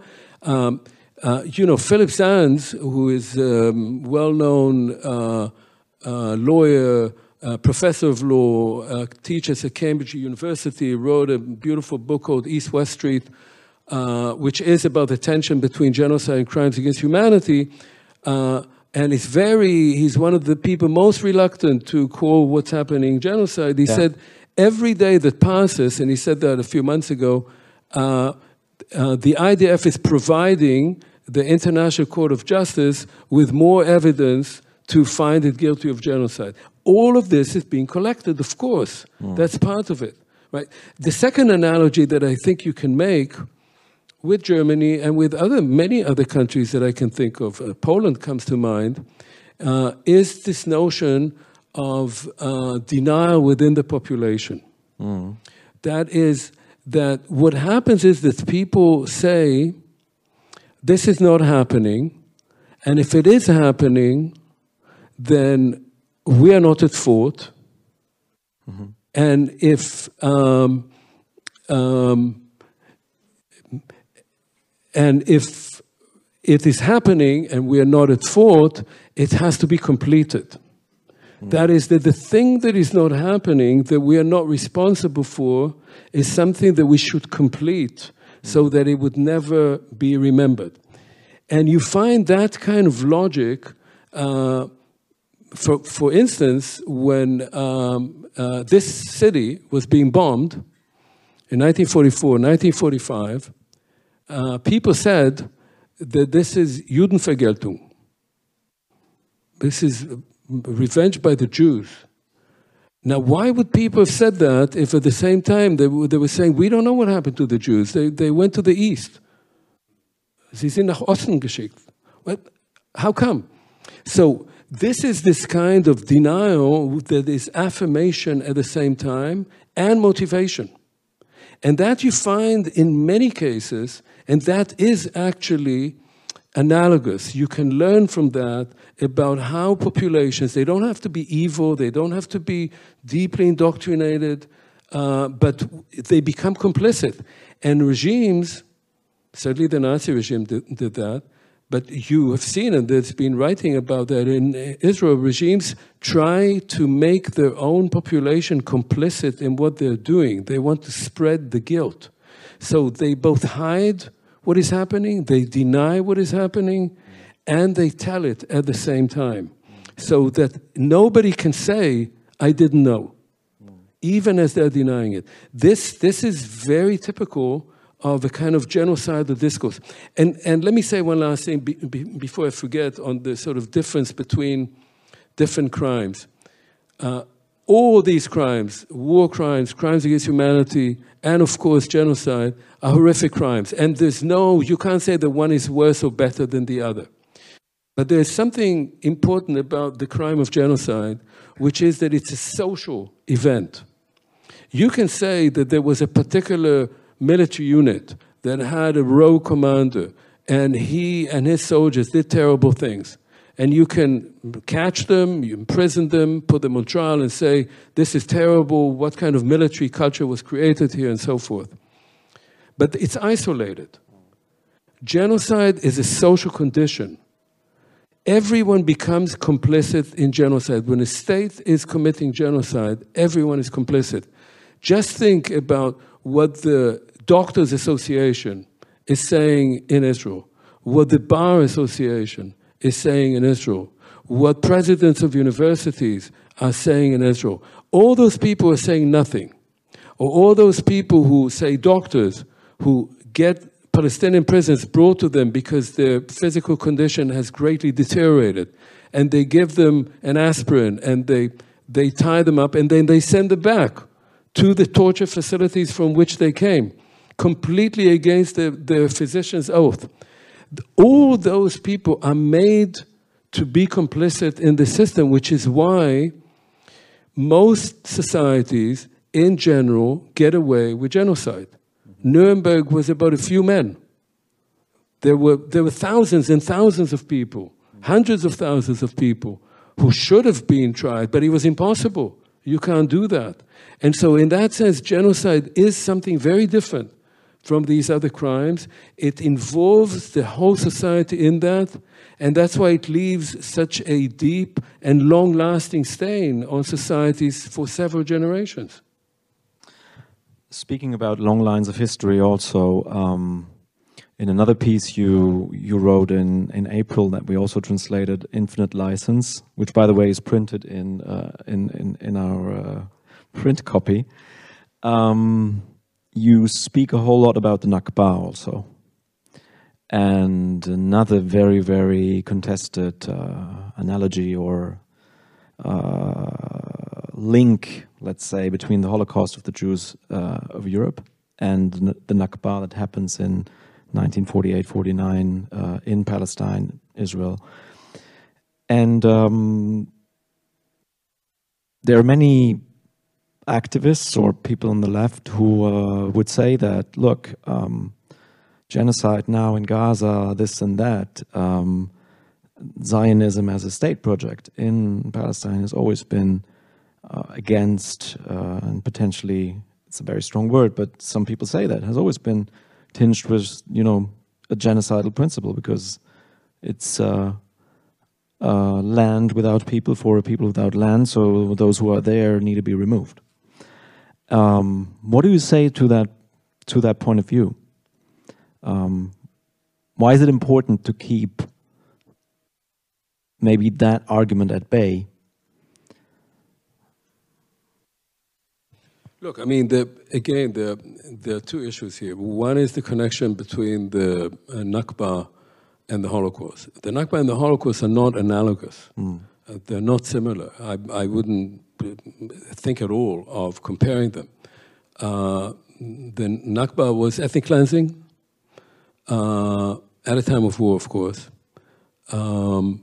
Philip Sands, who is a well-known lawyer. Professor of law, teaches at Cambridge University, wrote a beautiful book called East-West Street, which is about the tension between genocide and crimes against humanity. And he's one of the people most reluctant to call what's happening genocide. He said, every day that passes, and he said that a few months ago, the IDF is providing the International Court of Justice with more evidence to find it guilty of genocide. All of this is being collected, of course. That's part of it, right? The second analogy that I think you can make with Germany and with many other countries that I can think of, Poland comes to mind, is this notion of denial within the population. That is, that what happens is that people say, this is not happening, and if it is happening, then we are not at fault, and if it is happening and we are not at fault, it has to be completed. That is, that the thing that is not happening, that we are not responsible for, is something that we should complete so that it would never be remembered. And you find that kind of logic, for instance, when this city was being bombed in 1944, 1945, people said that this is Judenvergeltung. This is revenge by the Jews. Now, why would people have said that if at the same time they were saying, we don't know what happened to the Jews. They went to the east. Sie sind nach Osten geschickt. How come? So this is this kind of denial that is affirmation at the same time and motivation. And that you find in many cases, and that is actually analogous. You can learn from that about how populations, they don't have to be evil, they don't have to be deeply indoctrinated, but they become complicit. And regimes, certainly the Nazi regime did that, but you have seen, and there's been writing about that in Israel, regimes try to make their own population complicit in what they're doing. They want to spread the guilt. So they both hide what is happening, they deny what is happening, and they tell it at the same time. So that nobody can say, I didn't know, even as they're denying it. This is very typical of a kind of genocidal discourse. And let me say one last thing before I forget on the sort of difference between different crimes. All these crimes, war crimes, crimes against humanity, and of course genocide, are horrific crimes. And you can't say that one is worse or better than the other. But there's something important about the crime of genocide, which is that it's a social event. You can say that there was a particular military unit that had a rogue commander, and he and his soldiers did terrible things. And you can catch them, you imprison them, put them on trial and say, this is terrible, what kind of military culture was created here, and so forth. But it's isolated. Genocide is a social condition. Everyone becomes complicit in genocide. When a state is committing genocide, everyone is complicit. Just think about what the Doctors Association is saying in Israel, what the Bar Association is saying in Israel, what presidents of universities are saying in Israel. All those people are saying nothing. Or all those people who say doctors who get Palestinian prisoners brought to them because their physical condition has greatly deteriorated, and they give them an aspirin and they tie them up and then they send them back to the torture facilities from which they came, completely against the physician's oath. All those people are made to be complicit in the system, which is why most societies in general get away with genocide. Nuremberg was about a few men. There were thousands and thousands of people, hundreds of thousands of people who should have been tried, but it was impossible. You can't do that. And so in that sense, genocide is something very different from these other crimes. It involves the whole society in that, and that's why it leaves such a deep and long-lasting stain on societies for several generations. Speaking about long lines of history also, in another piece you wrote in April that we also translated, Infinite License, which by the way is printed in our print copy. You speak a whole lot about the Nakba also. And another very, very contested analogy or link, let's say, between the Holocaust of the Jews of Europe and the Nakba that happens in 1948-49 in Palestine, Israel. And there are many activists or people on the left who would say that, look, genocide now in Gaza, this and that, Zionism as a state project in Palestine has always been against, and potentially, it's a very strong word, but some people say that, has always been tinged with, a genocidal principle, because it's a land without people for a people without land, so those who are there need to be removed. What do you say to that point of view? Why is it important to keep maybe that argument at bay? Look, I mean, there are two issues here. One is the connection between the Nakba and the Holocaust. The Nakba and the Holocaust are not analogous. They're not similar. I wouldn't think at all of comparing them. The Nakba was ethnic cleansing at a time of war, of course. And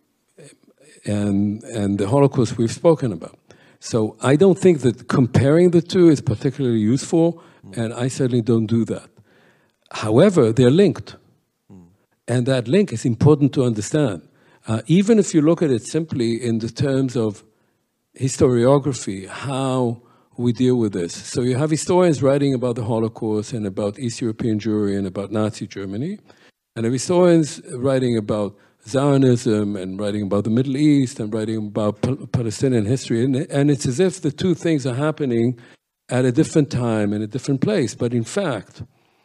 the Holocaust we've spoken about. So I don't think that comparing the two is particularly useful, and I certainly don't do that. However, they're linked. And that link is important to understand. Even if you look at it simply in the terms of historiography, how we deal with this. So you have historians writing about the Holocaust and about East European Jewry and about Nazi Germany. And historians writing about Zionism and writing about the Middle East and writing about Palestinian history. And it's as if the two things are happening at a different time in a different place. But in fact,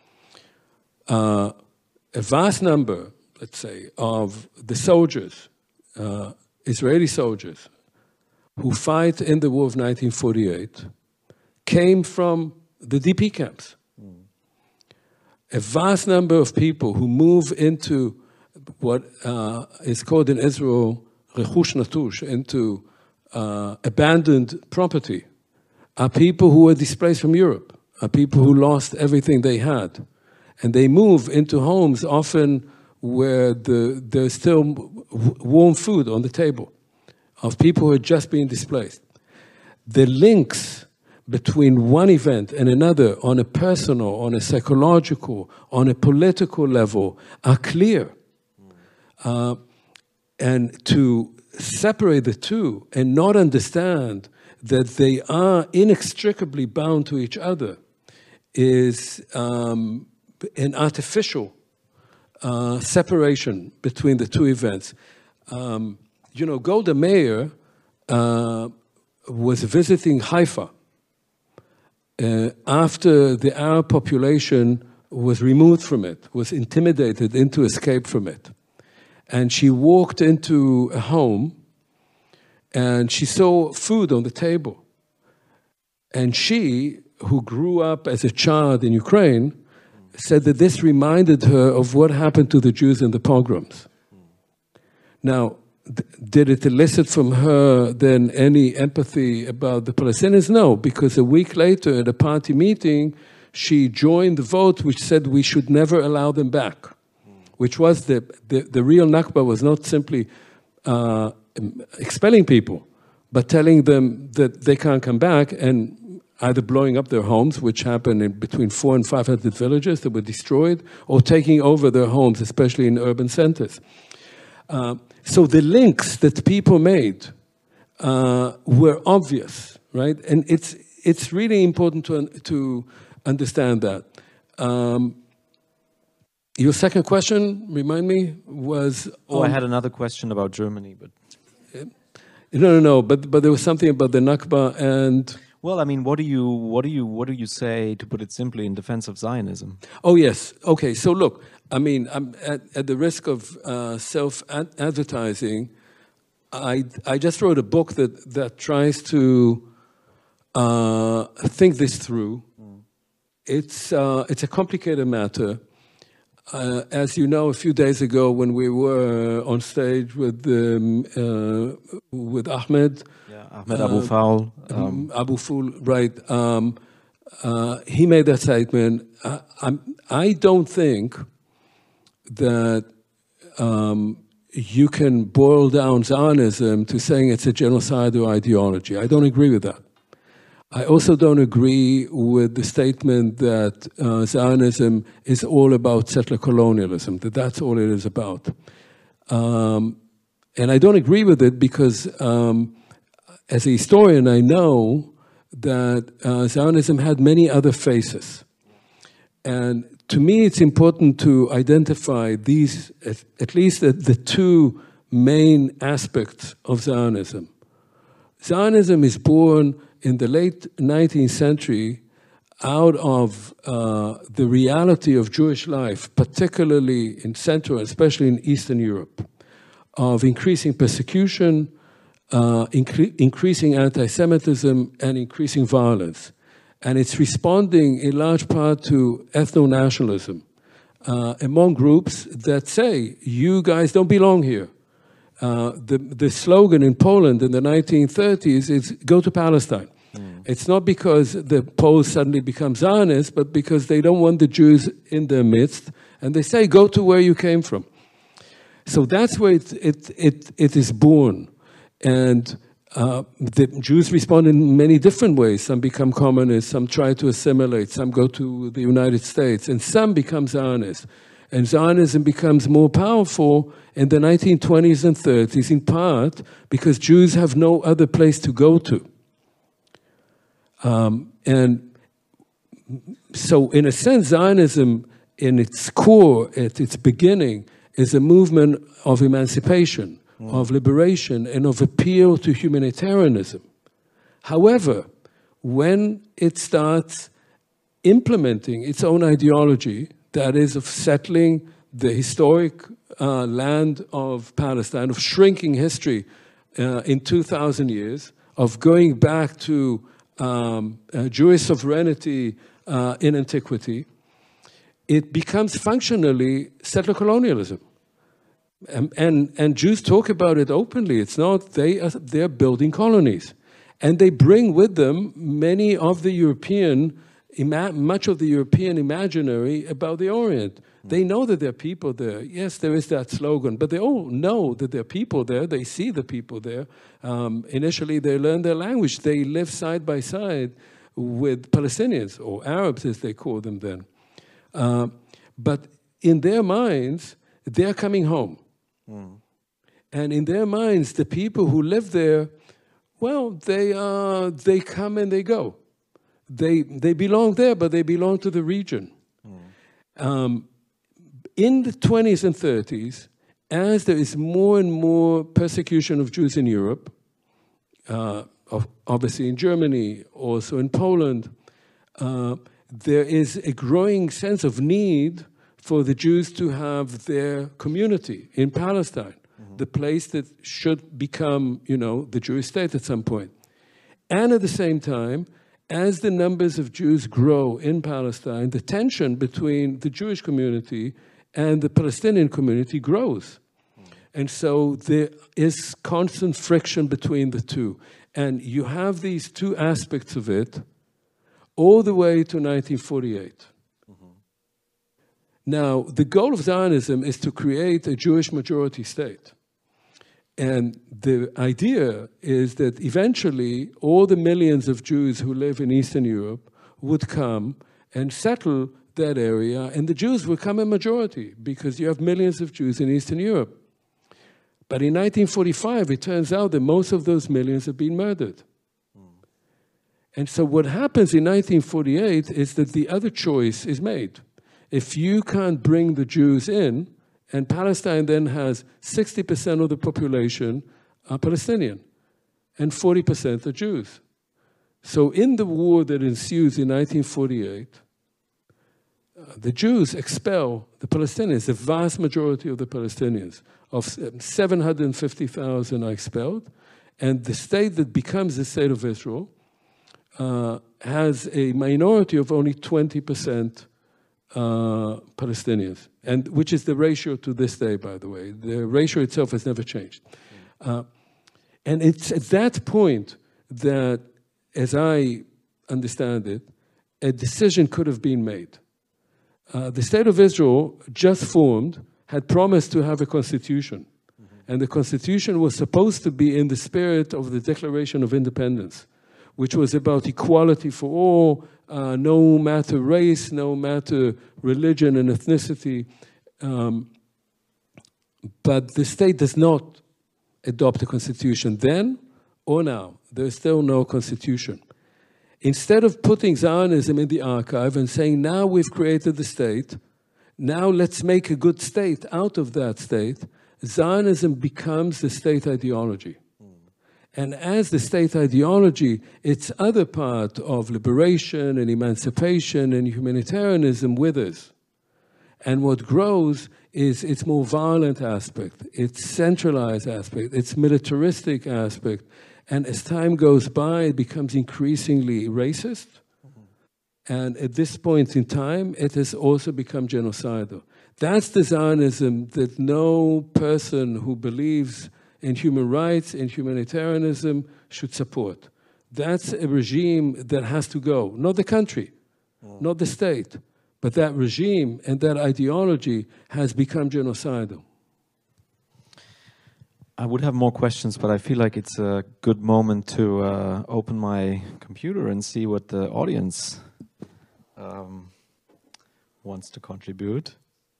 a vast number, let's say, of the soldiers, Israeli soldiers, who fight in the war of 1948 came from the DP camps. A vast number of people who move into what is called in Israel rechush natush, into abandoned property, are people who were displaced from Europe, are people who lost everything they had. And they move into homes often where there's still warm food on the table of people who had just been displaced. The links between one event and another on a personal, on a psychological, on a political level are clear. And to separate the two and not understand that they are inextricably bound to each other is an artificial separation between the two events. You know, Golda Meir was visiting Haifa after the Arab population was removed from it, was intimidated into escape from it. And she walked into a home and she saw food on the table. And she, who grew up as a child in Ukraine, said that this reminded her of what happened to the Jews in the pogroms. Now, did it elicit from her then any empathy about the Palestinians? No, because a week later at a party meeting, she joined the vote which said we should never allow them back, which was the real Nakba was not simply expelling people, but telling them that they can't come back and either blowing up their homes, which happened in between 400 and 500 villages that were destroyed, or taking over their homes, especially in urban centers. So the links that people made were obvious, right? And it's really important to understand that. Your second question, remind me, was... I had another question about Germany, but... No, but there was something about the Nakba and... Well, I mean, what do you say, to put it simply, in defense of Zionism? Oh, yes. Okay, so look, I mean, I'm at the risk of self-advertising, I just wrote a book that tries to think this through. It's a complicated matter. As you know, a few days ago when we were on stage with Ahmed, Ahmed Abu Faul. Abu Faul, right. He made that statement. I don't think that you can boil down Zionism to saying it's a genocidal ideology. I don't agree with that. I also don't agree with the statement that Zionism is all about settler colonialism, that that's all it is about. And I don't agree with it because as a historian, I know that Zionism had many other faces. And to me, it's important to identify these, at least the two main aspects of Zionism. Zionism is born in the late 19th century out of the reality of Jewish life, particularly in Central, especially in Eastern Europe, of increasing persecution, increasing anti-Semitism, and increasing violence. And it's responding in large part to ethno-nationalism among groups that say, you guys don't belong here. The slogan in Poland in the 1930s is, go to Palestine. It's not because the Poles suddenly become Zionists, but because they don't want the Jews in their midst, and they say, go to where you came from. So that's where it is born. And the Jews respond in many different ways. Some become communists, some try to assimilate, some go to the United States, and some become Zionists. And Zionism becomes more powerful in the 1920s and 30s, in part because Jews have no other place to go to. And so, in a sense, Zionism, in its core, at its beginning, is a movement of emancipation, of liberation, and of appeal to humanitarianism. However, when it starts implementing its own ideology, that is of settling the historic land of Palestine, of shrinking history in 2,000 years, of going back to Jewish sovereignty in antiquity, it becomes functionally settler colonialism. And Jews talk about it openly. It's not, they're building colonies. And they bring with them many of the much of the European imaginary about the Orient. They know that there are people there. Yes, there is that slogan, but they all know that there are people there. They see the people there. Initially, they learn their language. They live side by side with Palestinians, or Arabs as they call them then. But in their minds, they're coming home. And in their minds, the people who live there, well, they come and they go. They belong there, but they belong to the region. In the 20s and 30s, as there is more and more persecution of Jews in Europe, obviously in Germany, also in Poland, there is a growing sense of need for the Jews to have their community in Palestine, the place that should become, the Jewish state at some point. And at the same time, as the numbers of Jews grow in Palestine, the tension between the Jewish community and the Palestinian community grows. And so there is constant friction between the two. And you have these two aspects of it all the way to 1948. Now, the goal of Zionism is to create a Jewish majority state. And the idea is that eventually all the millions of Jews who live in Eastern Europe would come and settle that area, and the Jews would become a majority because you have millions of Jews in Eastern Europe. But in 1945, it turns out that most of those millions have been murdered. And so what happens in 1948 is that the other choice is made. If you can't bring the Jews in, and Palestine then has 60% of the population are Palestinian, and 40% are Jews. So in the war that ensues in 1948, the Jews expel the Palestinians, the vast majority of the Palestinians. Of 750,000 are expelled, and the state that becomes the state of Israel has a minority of only 20% Palestinians, and which is the ratio to this day, by the way. The ratio itself has never changed. And it's at that point that, as I understand it, a decision could have been made. The State of Israel, just formed, had promised to have a constitution. And the constitution was supposed to be in the spirit of the Declaration of Independence, which was about equality for all, no matter race, no matter religion and ethnicity. But the state does not adopt a constitution then or now. There's still no constitution. Instead of putting Zionism in the archive and saying, now we've created the state, now let's make a good state out of that state, Zionism becomes the state ideology. And as the state ideology, its other part of liberation and emancipation and humanitarianism withers. And what grows is its more violent aspect, its centralized aspect, its militaristic aspect. And as time goes by, it becomes increasingly racist. And at this point in time, it has also become genocidal. That's the Zionism that no person who believes in human rights and humanitarianism should support. That's a regime that has to go. Not the country, not the state, but that regime and that ideology has become genocidal. I would have more questions, but I feel like it's a good moment to open my computer and see what the audience wants to contribute.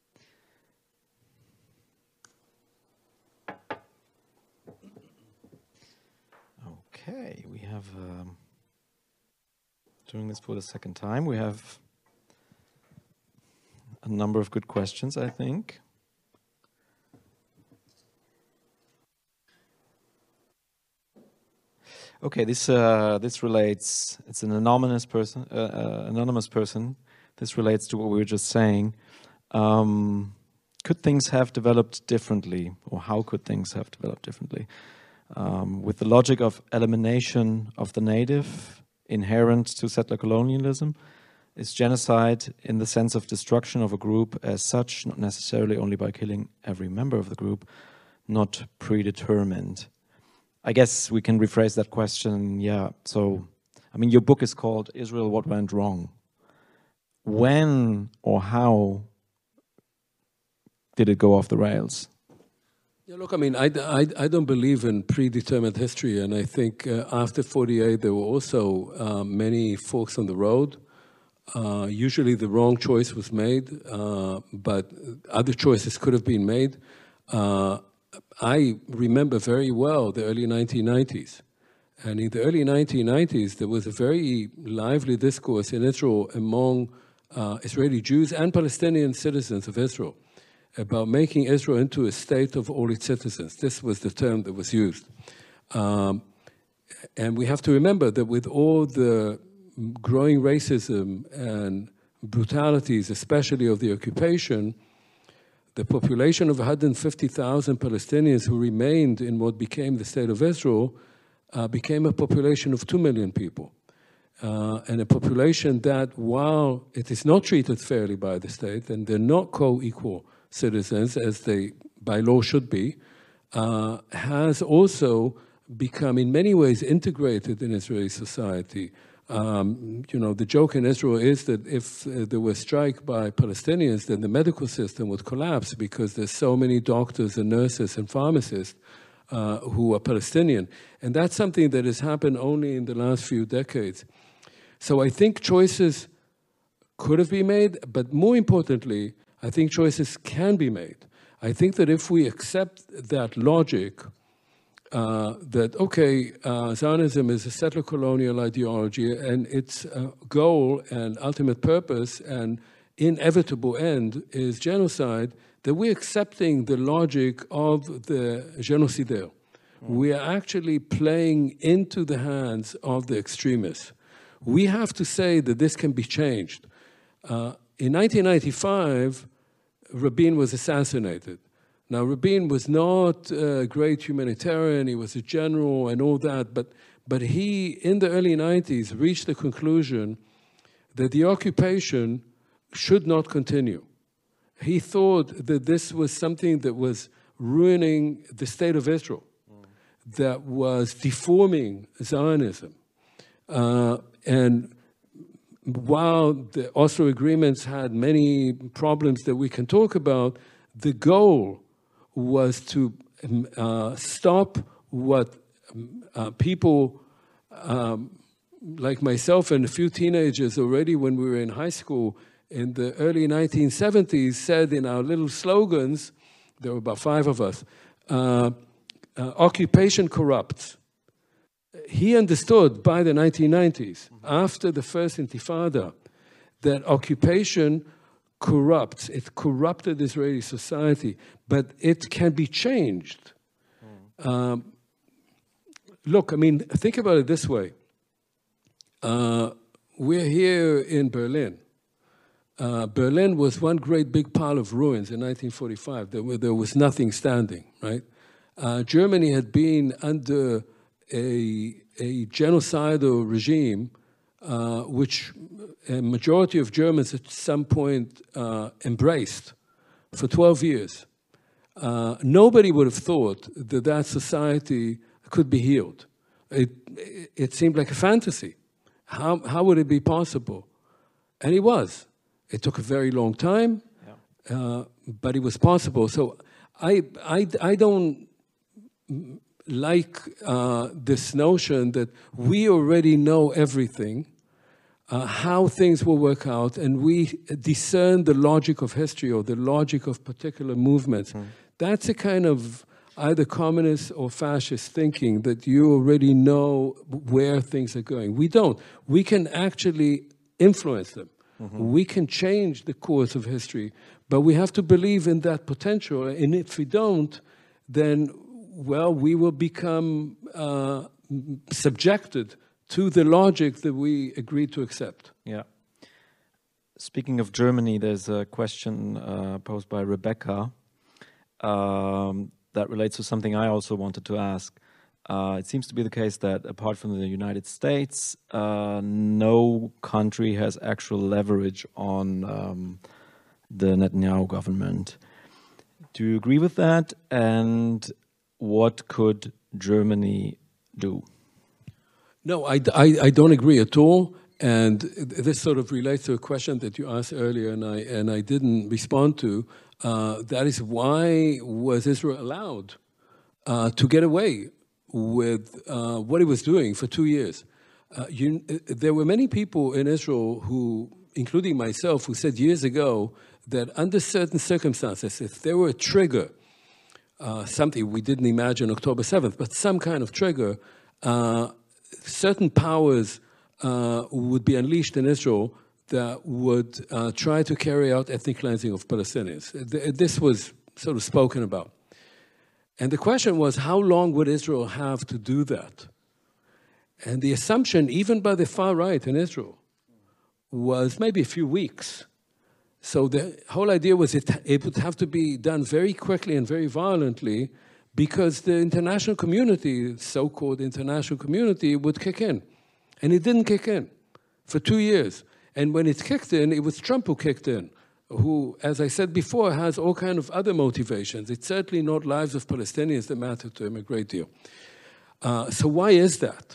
Okay, we have, doing this for the second time, we have a number of good questions, I think. Okay, this relates. It's an anonymous person. This relates to what we were just saying. Could things have developed differently, or how could things have developed differently? With the logic of elimination of the native inherent to settler colonialism, is genocide in the sense of destruction of a group as such, not necessarily only by killing every member of the group, not predetermined. I guess we can rephrase that question, yeah. So, I mean, your book is called Israel, What Went Wrong? When or how did it go off the rails? Yeah, look, I mean, I don't believe in predetermined history, and I think after 48 there were also many forks on the road. Usually the wrong choice was made, but other choices could have been made. I remember very well the early 1990s. And in the early 1990s, there was a very lively discourse in Israel among Israeli Jews and Palestinian citizens of Israel about making Israel into a state of all its citizens. This was the term that was used. And we have to remember that with all the growing racism and brutalities, especially of the occupation, the population of 150,000 Palestinians who remained in what became the State of Israel became a population of 2 million people. And a population that, while it is not treated fairly by the state, and they're not co-equal citizens, as they by law should be, has also become in many ways integrated in Israeli society. You know, the joke in Israel is that if there were a strike by Palestinians, then the medical system would collapse because there's so many doctors and nurses and pharmacists who are Palestinian. And that's something that has happened only in the last few decades. So I think choices could have been made, but more importantly, I think choices can be made. I think that if we accept that logic, that, okay, Zionism is a settler colonial ideology and its goal and ultimate purpose and inevitable end is genocide, that we're accepting the logic of the génocidaire. We are actually playing into the hands of the extremists. We have to say that this can be changed. In 1995, Rabin was assassinated. Now, Rabin was not a great humanitarian, he was a general and all that, but he, in the early 90s, reached the conclusion that the occupation should not continue. He thought that this was something that was ruining the state of Israel, that was deforming Zionism. And while the Oslo agreements had many problems that we can talk about, the goal was to stop what people like myself and a few teenagers already when we were in high school in the early 1970s said in our little slogans, there were about 5 of us, occupation corrupts. He understood by the 1990s, after the first Intifada, that occupation corrupts. It corrupted Israeli society, but it can be changed. Look, I mean, think about it this way. We're here in Berlin. Berlin was one great big pile of ruins in 1945. There was nothing standing, right? Germany had been under a genocidal regime, which a majority of Germans at some point embraced for 12 years. Nobody would have thought that that society could be healed. It seemed like a fantasy. How would it be possible? And it was. It took a very long time, but it was possible. So I don't like this notion that we already know everything, how things will work out, and we discern the logic of history or the logic of particular movements. That's a kind of either communist or fascist thinking that you already know where things are going. We don't. We can actually influence them. We can change the course of history, but we have to believe in that potential. And if we don't, then, well, we will become subjected to the logic that we agreed to accept. Yeah. Speaking of Germany, there's a question posed by Rebecca that relates to something I also wanted to ask. It seems to be the case that apart from the United States, no country has actual leverage on the Netanyahu government. Do you agree with that? And what could Germany do? No, I don't agree at all. And this sort of relates to a question that you asked earlier, and I didn't respond to. That is, why was Israel allowed to get away with what it was doing for 2 years? There were many people in Israel who, including myself, who said years ago that under certain circumstances, if there were a trigger, something we didn't imagine October 7th, but some kind of trigger, certain powers would be unleashed in Israel that would try to carry out ethnic cleansing of Palestinians. This was sort of spoken about. And the question was, how long would Israel have to do that? And the assumption, even by the far right in Israel, was maybe a few weeks. So the whole idea was it would have to be done very quickly and very violently because the international community, so-called international community, would kick in. And it didn't kick in for 2 years. And when it kicked in, it was Trump who kicked in, who, as I said before, has all kinds of other motivations. It's certainly not lives of Palestinians that matter to him a great deal. So why is that?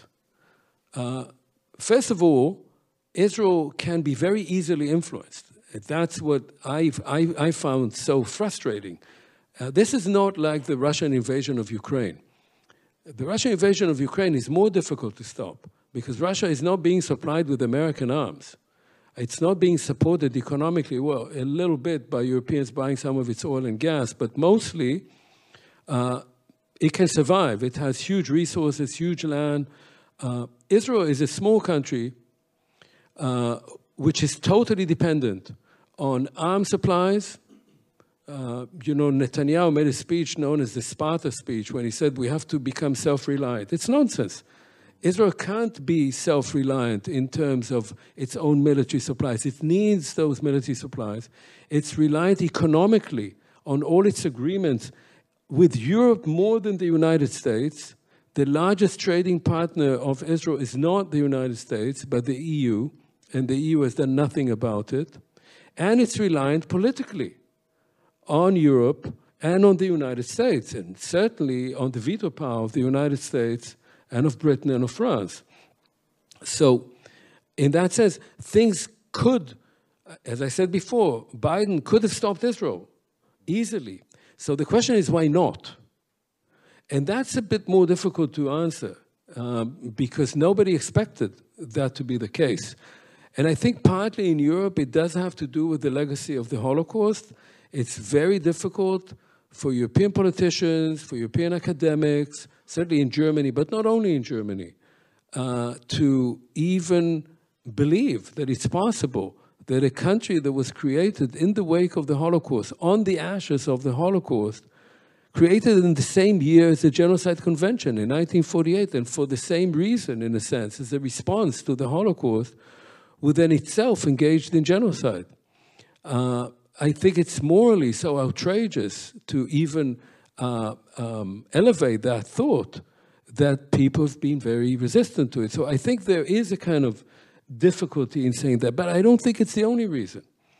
First of all, Israel can be very easily influenced. That's what I found so frustrating. This is not like the Russian invasion of Ukraine. The Russian invasion of Ukraine is more difficult to stop because Russia is not being supplied with American arms. It's not being supported economically, well, a little bit by Europeans buying some of its oil and gas, but mostly it can survive. It has huge resources, huge land. Israel is a small country which is totally dependent on arms supplies. Netanyahu made a speech known as the Sparta speech when he said we have to become self-reliant. It's nonsense. Israel can't be self-reliant in terms of its own military supplies. It needs those military supplies. It's reliant economically on all its agreements with Europe more than the United States. The largest trading partner of Israel is not the United States, but the EU, and the EU has done nothing about it. And it's reliant politically on Europe and on the United States, and certainly on the veto power of the United States and of Britain and of France. So in that sense, things could, as I said before, Biden could have stopped Israel easily. So the question is, why not? And that's a bit more difficult to answer because nobody expected that to be the case. And I think partly in Europe, it does have to do with the legacy of the Holocaust. It's very difficult for European politicians, for European academics, certainly in Germany, but not only in Germany, to even believe that it's possible that a country that was created in the wake of the Holocaust, on the ashes of the Holocaust, created in the same year as the Genocide Convention in 1948, and for the same reason, in a sense, as a response to the Holocaust, would then itself engaged in genocide. I think it's morally so outrageous to even elevate that thought that people have been very resistant to it. So I think there is a kind of difficulty in saying that, but I don't think it's the only reason.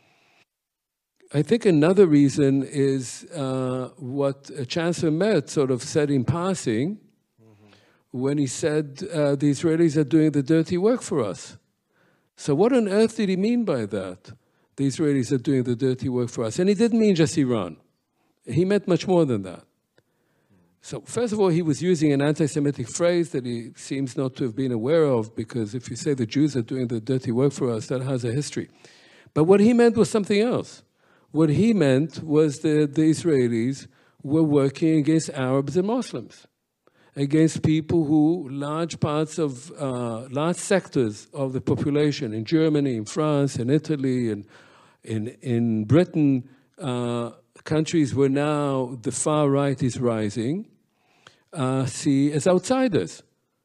I think another reason is what Chancellor Merz sort of said in passing when he said the Israelis are doing the dirty work for us. So what on earth did he mean by that? The Israelis are doing the dirty work for us. And he didn't mean just Iran. He meant much more than that. So first of all, he was using an anti-Semitic phrase that he seems not to have been aware of, because if you say the Jews are doing the dirty work for us, that has a history. But what he meant was something else. What he meant was that the Israelis were working against Arabs and Muslims, against people who, large sectors of the population in Germany, in France, in Italy, and in Britain, countries where now the far right is rising, see as outsiders.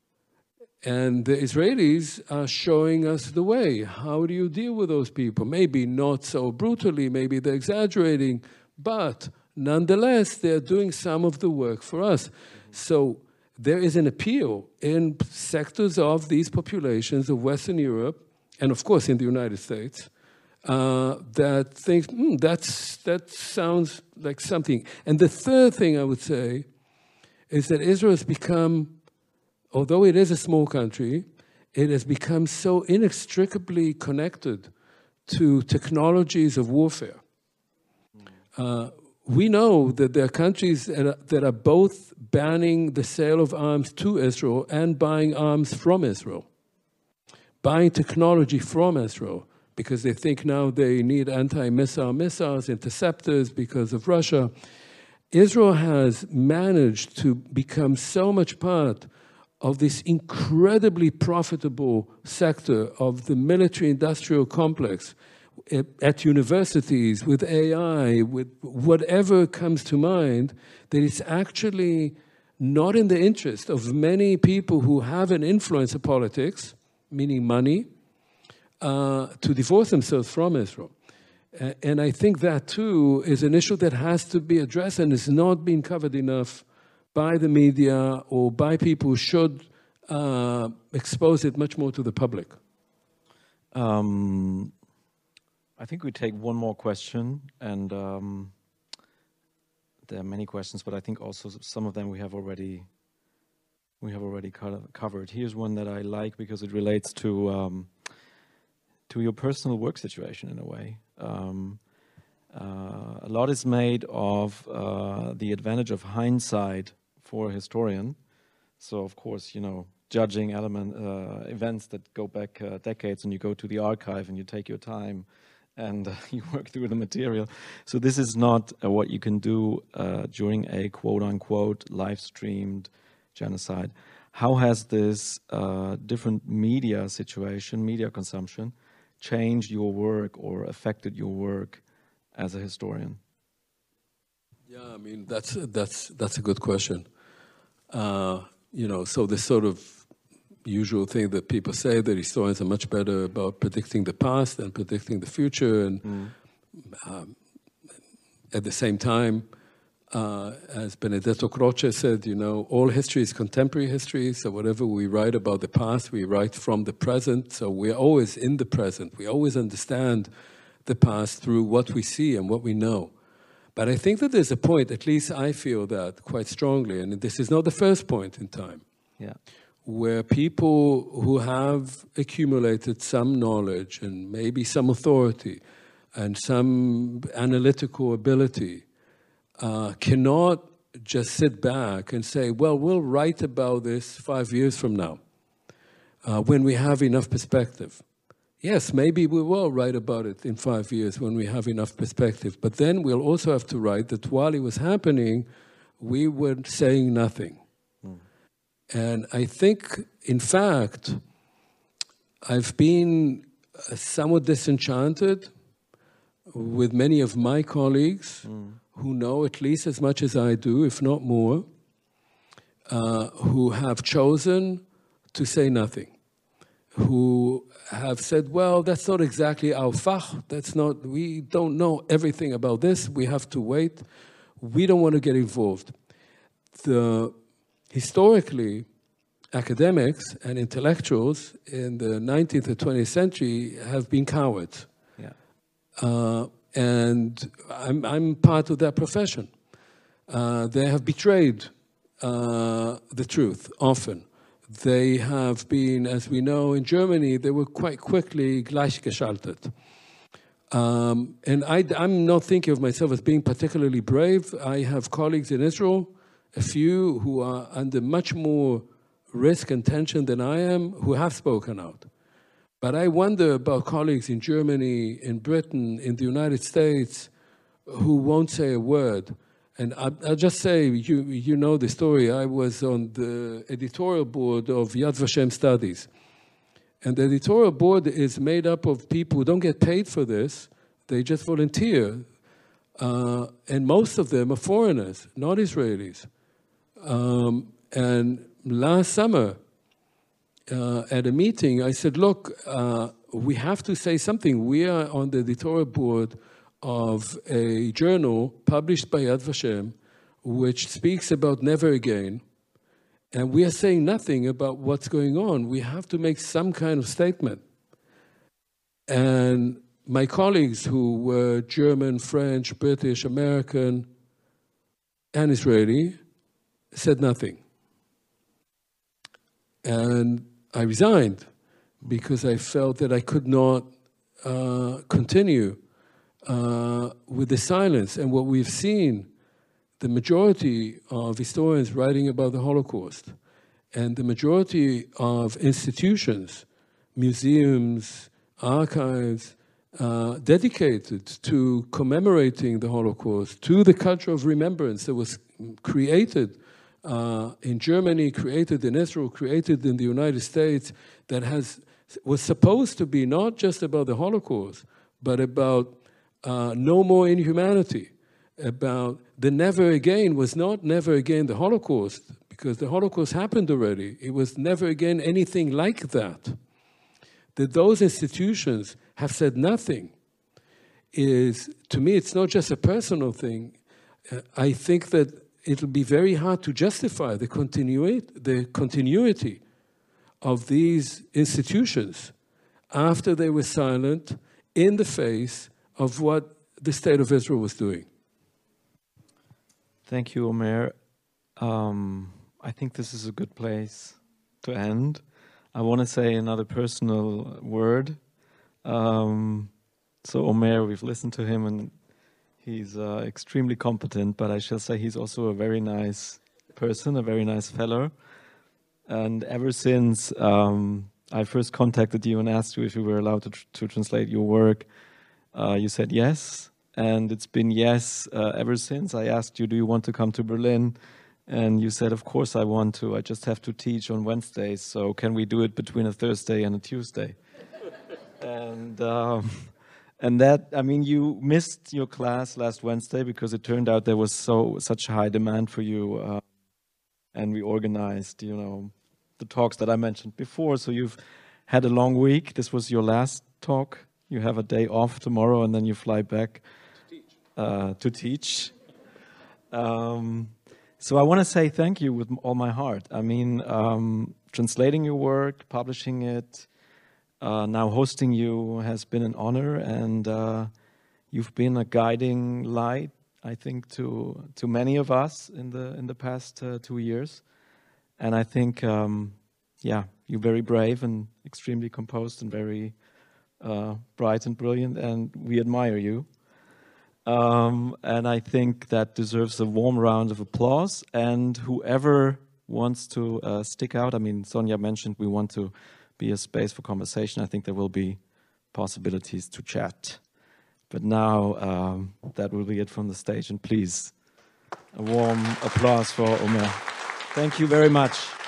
And the Israelis are showing us the way. How do you deal with those people? Maybe not so brutally, maybe they're exaggerating, but nonetheless, they're doing some of the work for us. So there is an appeal in sectors of these populations of Western Europe, and of course in the United States, that think, that sounds like something. And the third thing I would say is that Israel has become, although it is a small country, it has become so inextricably connected to technologies of warfare. We know that there are countries that are both banning the sale of arms to Israel and buying arms from Israel, buying technology from Israel, because they think now they need anti-missile missiles, interceptors because of Russia. Israel has managed to become so much part of this incredibly profitable sector of the military-industrial complex at universities, with AI, with whatever comes to mind, that it's actually not in the interest of many people who have an influence of politics, meaning money, to divorce themselves from Israel. And I think that, too, is an issue that has to be addressed and is not being covered enough by the media or by people who should expose it much more to the public. I think we take one more question, and there are many questions, but I think also some of them we have already covered. Here's one that I like because it relates to your personal work situation in a way. A lot is made of the advantage of hindsight for a historian. So of course, judging events that go back decades, and you go to the archive and you take your time and you work through the material. So this is not what you can do during a quote-unquote live-streamed genocide. How has this different media situation, media consumption, changed your work or affected your work as a historian? Yeah, I mean, that's a good question. So this sort of usual thing that people say, that historians are much better about predicting the past than predicting the future, and at the same time, as Benedetto Croce said, all history is contemporary history, so whatever we write about the past, we write from the present, so we're always in the present. We always understand the past through what we see and what we know. But I think that there's a point, at least I feel that quite strongly, and this is not the first point in time, where people who have accumulated some knowledge and maybe some authority and some analytical ability cannot just sit back and say, well, we'll write about this 5 years from now when we have enough perspective. Yes, maybe we will write about it in 5 years when we have enough perspective, but then we'll also have to write that while it was happening, we were saying nothing. And I think, in fact, I've been somewhat disenchanted with many of my colleagues who know at least as much as I do, if not more, who have chosen to say nothing, who have said, well, that's not exactly our fach, we don't know everything about this, we have to wait, we don't want to get involved. Historically, academics and intellectuals in the 19th and 20th century have been cowards. Yeah. And I'm part of that profession. They have betrayed the truth often. They have been, as we know, in Germany, they were quite quickly gleichgeschaltet. And I'm not thinking of myself as being particularly brave. I have colleagues in Israel, a few who are under much more risk and tension than I am, who have spoken out. But I wonder about colleagues in Germany, in Britain, in the United States, who won't say a word. And I'll just say, you know the story. I was on the editorial board of Yad Vashem Studies. And the editorial board is made up of people who don't get paid for this. They just volunteer. And most of them are foreigners, not Israelis. And last summer, at a meeting, I said, look, we have to say something. We are on the editorial board of a journal published by Yad Vashem, which speaks about never again, and we are saying nothing about what's going on. We have to make some kind of statement. And my colleagues who were German, French, British, American, and Israeli said nothing. And I resigned because I felt that I could not continue with the silence. And what we've seen, the majority of historians writing about the Holocaust and the majority of institutions, museums, archives, dedicated to commemorating the Holocaust, to the culture of remembrance that was created in Germany, created in Israel, created in the United States, that was supposed to be not just about the Holocaust, but about no more inhumanity, about the never again was not never again the Holocaust, because the Holocaust happened already. It was never again anything like that. That those institutions have said nothing is, to me, it's not just a personal thing. I think that it'll be very hard to justify the continuity of these institutions after they were silent in the face of what the state of Israel was doing. Thank you, Omer. I think this is a good place to end. I want to say another personal word. So Omer, we've listened to him and he's extremely competent, but I shall say he's also a very nice person, a very nice fellow. And ever since I first contacted you and asked you if you were allowed to translate your work, you said yes. And it's been yes ever since. I asked you, do you want to come to Berlin? And you said, of course I want to. I just have to teach on Wednesdays. So can we do it between a Thursday and a Tuesday? And that, I mean, you missed your class last Wednesday because it turned out there was such high demand for you. And we organized, you know, the talks that I mentioned before. So you've had a long week. This was your last talk. You have a day off tomorrow and then you fly back to teach. So I want to say thank you with all my heart. I mean, translating your work, publishing it, now hosting you has been an honor, and you've been a guiding light, I think, to many of us in the past 2 years. And I think, yeah, you're very brave and extremely composed and very bright and brilliant, and we admire you. And I think that deserves a warm round of applause. And whoever wants to stick out, I mean, Sonja mentioned we want to be a space for conversation. I think there will be possibilities to chat. But now that will be it from the stage. And please, a warm applause for Omer. Thank you very much.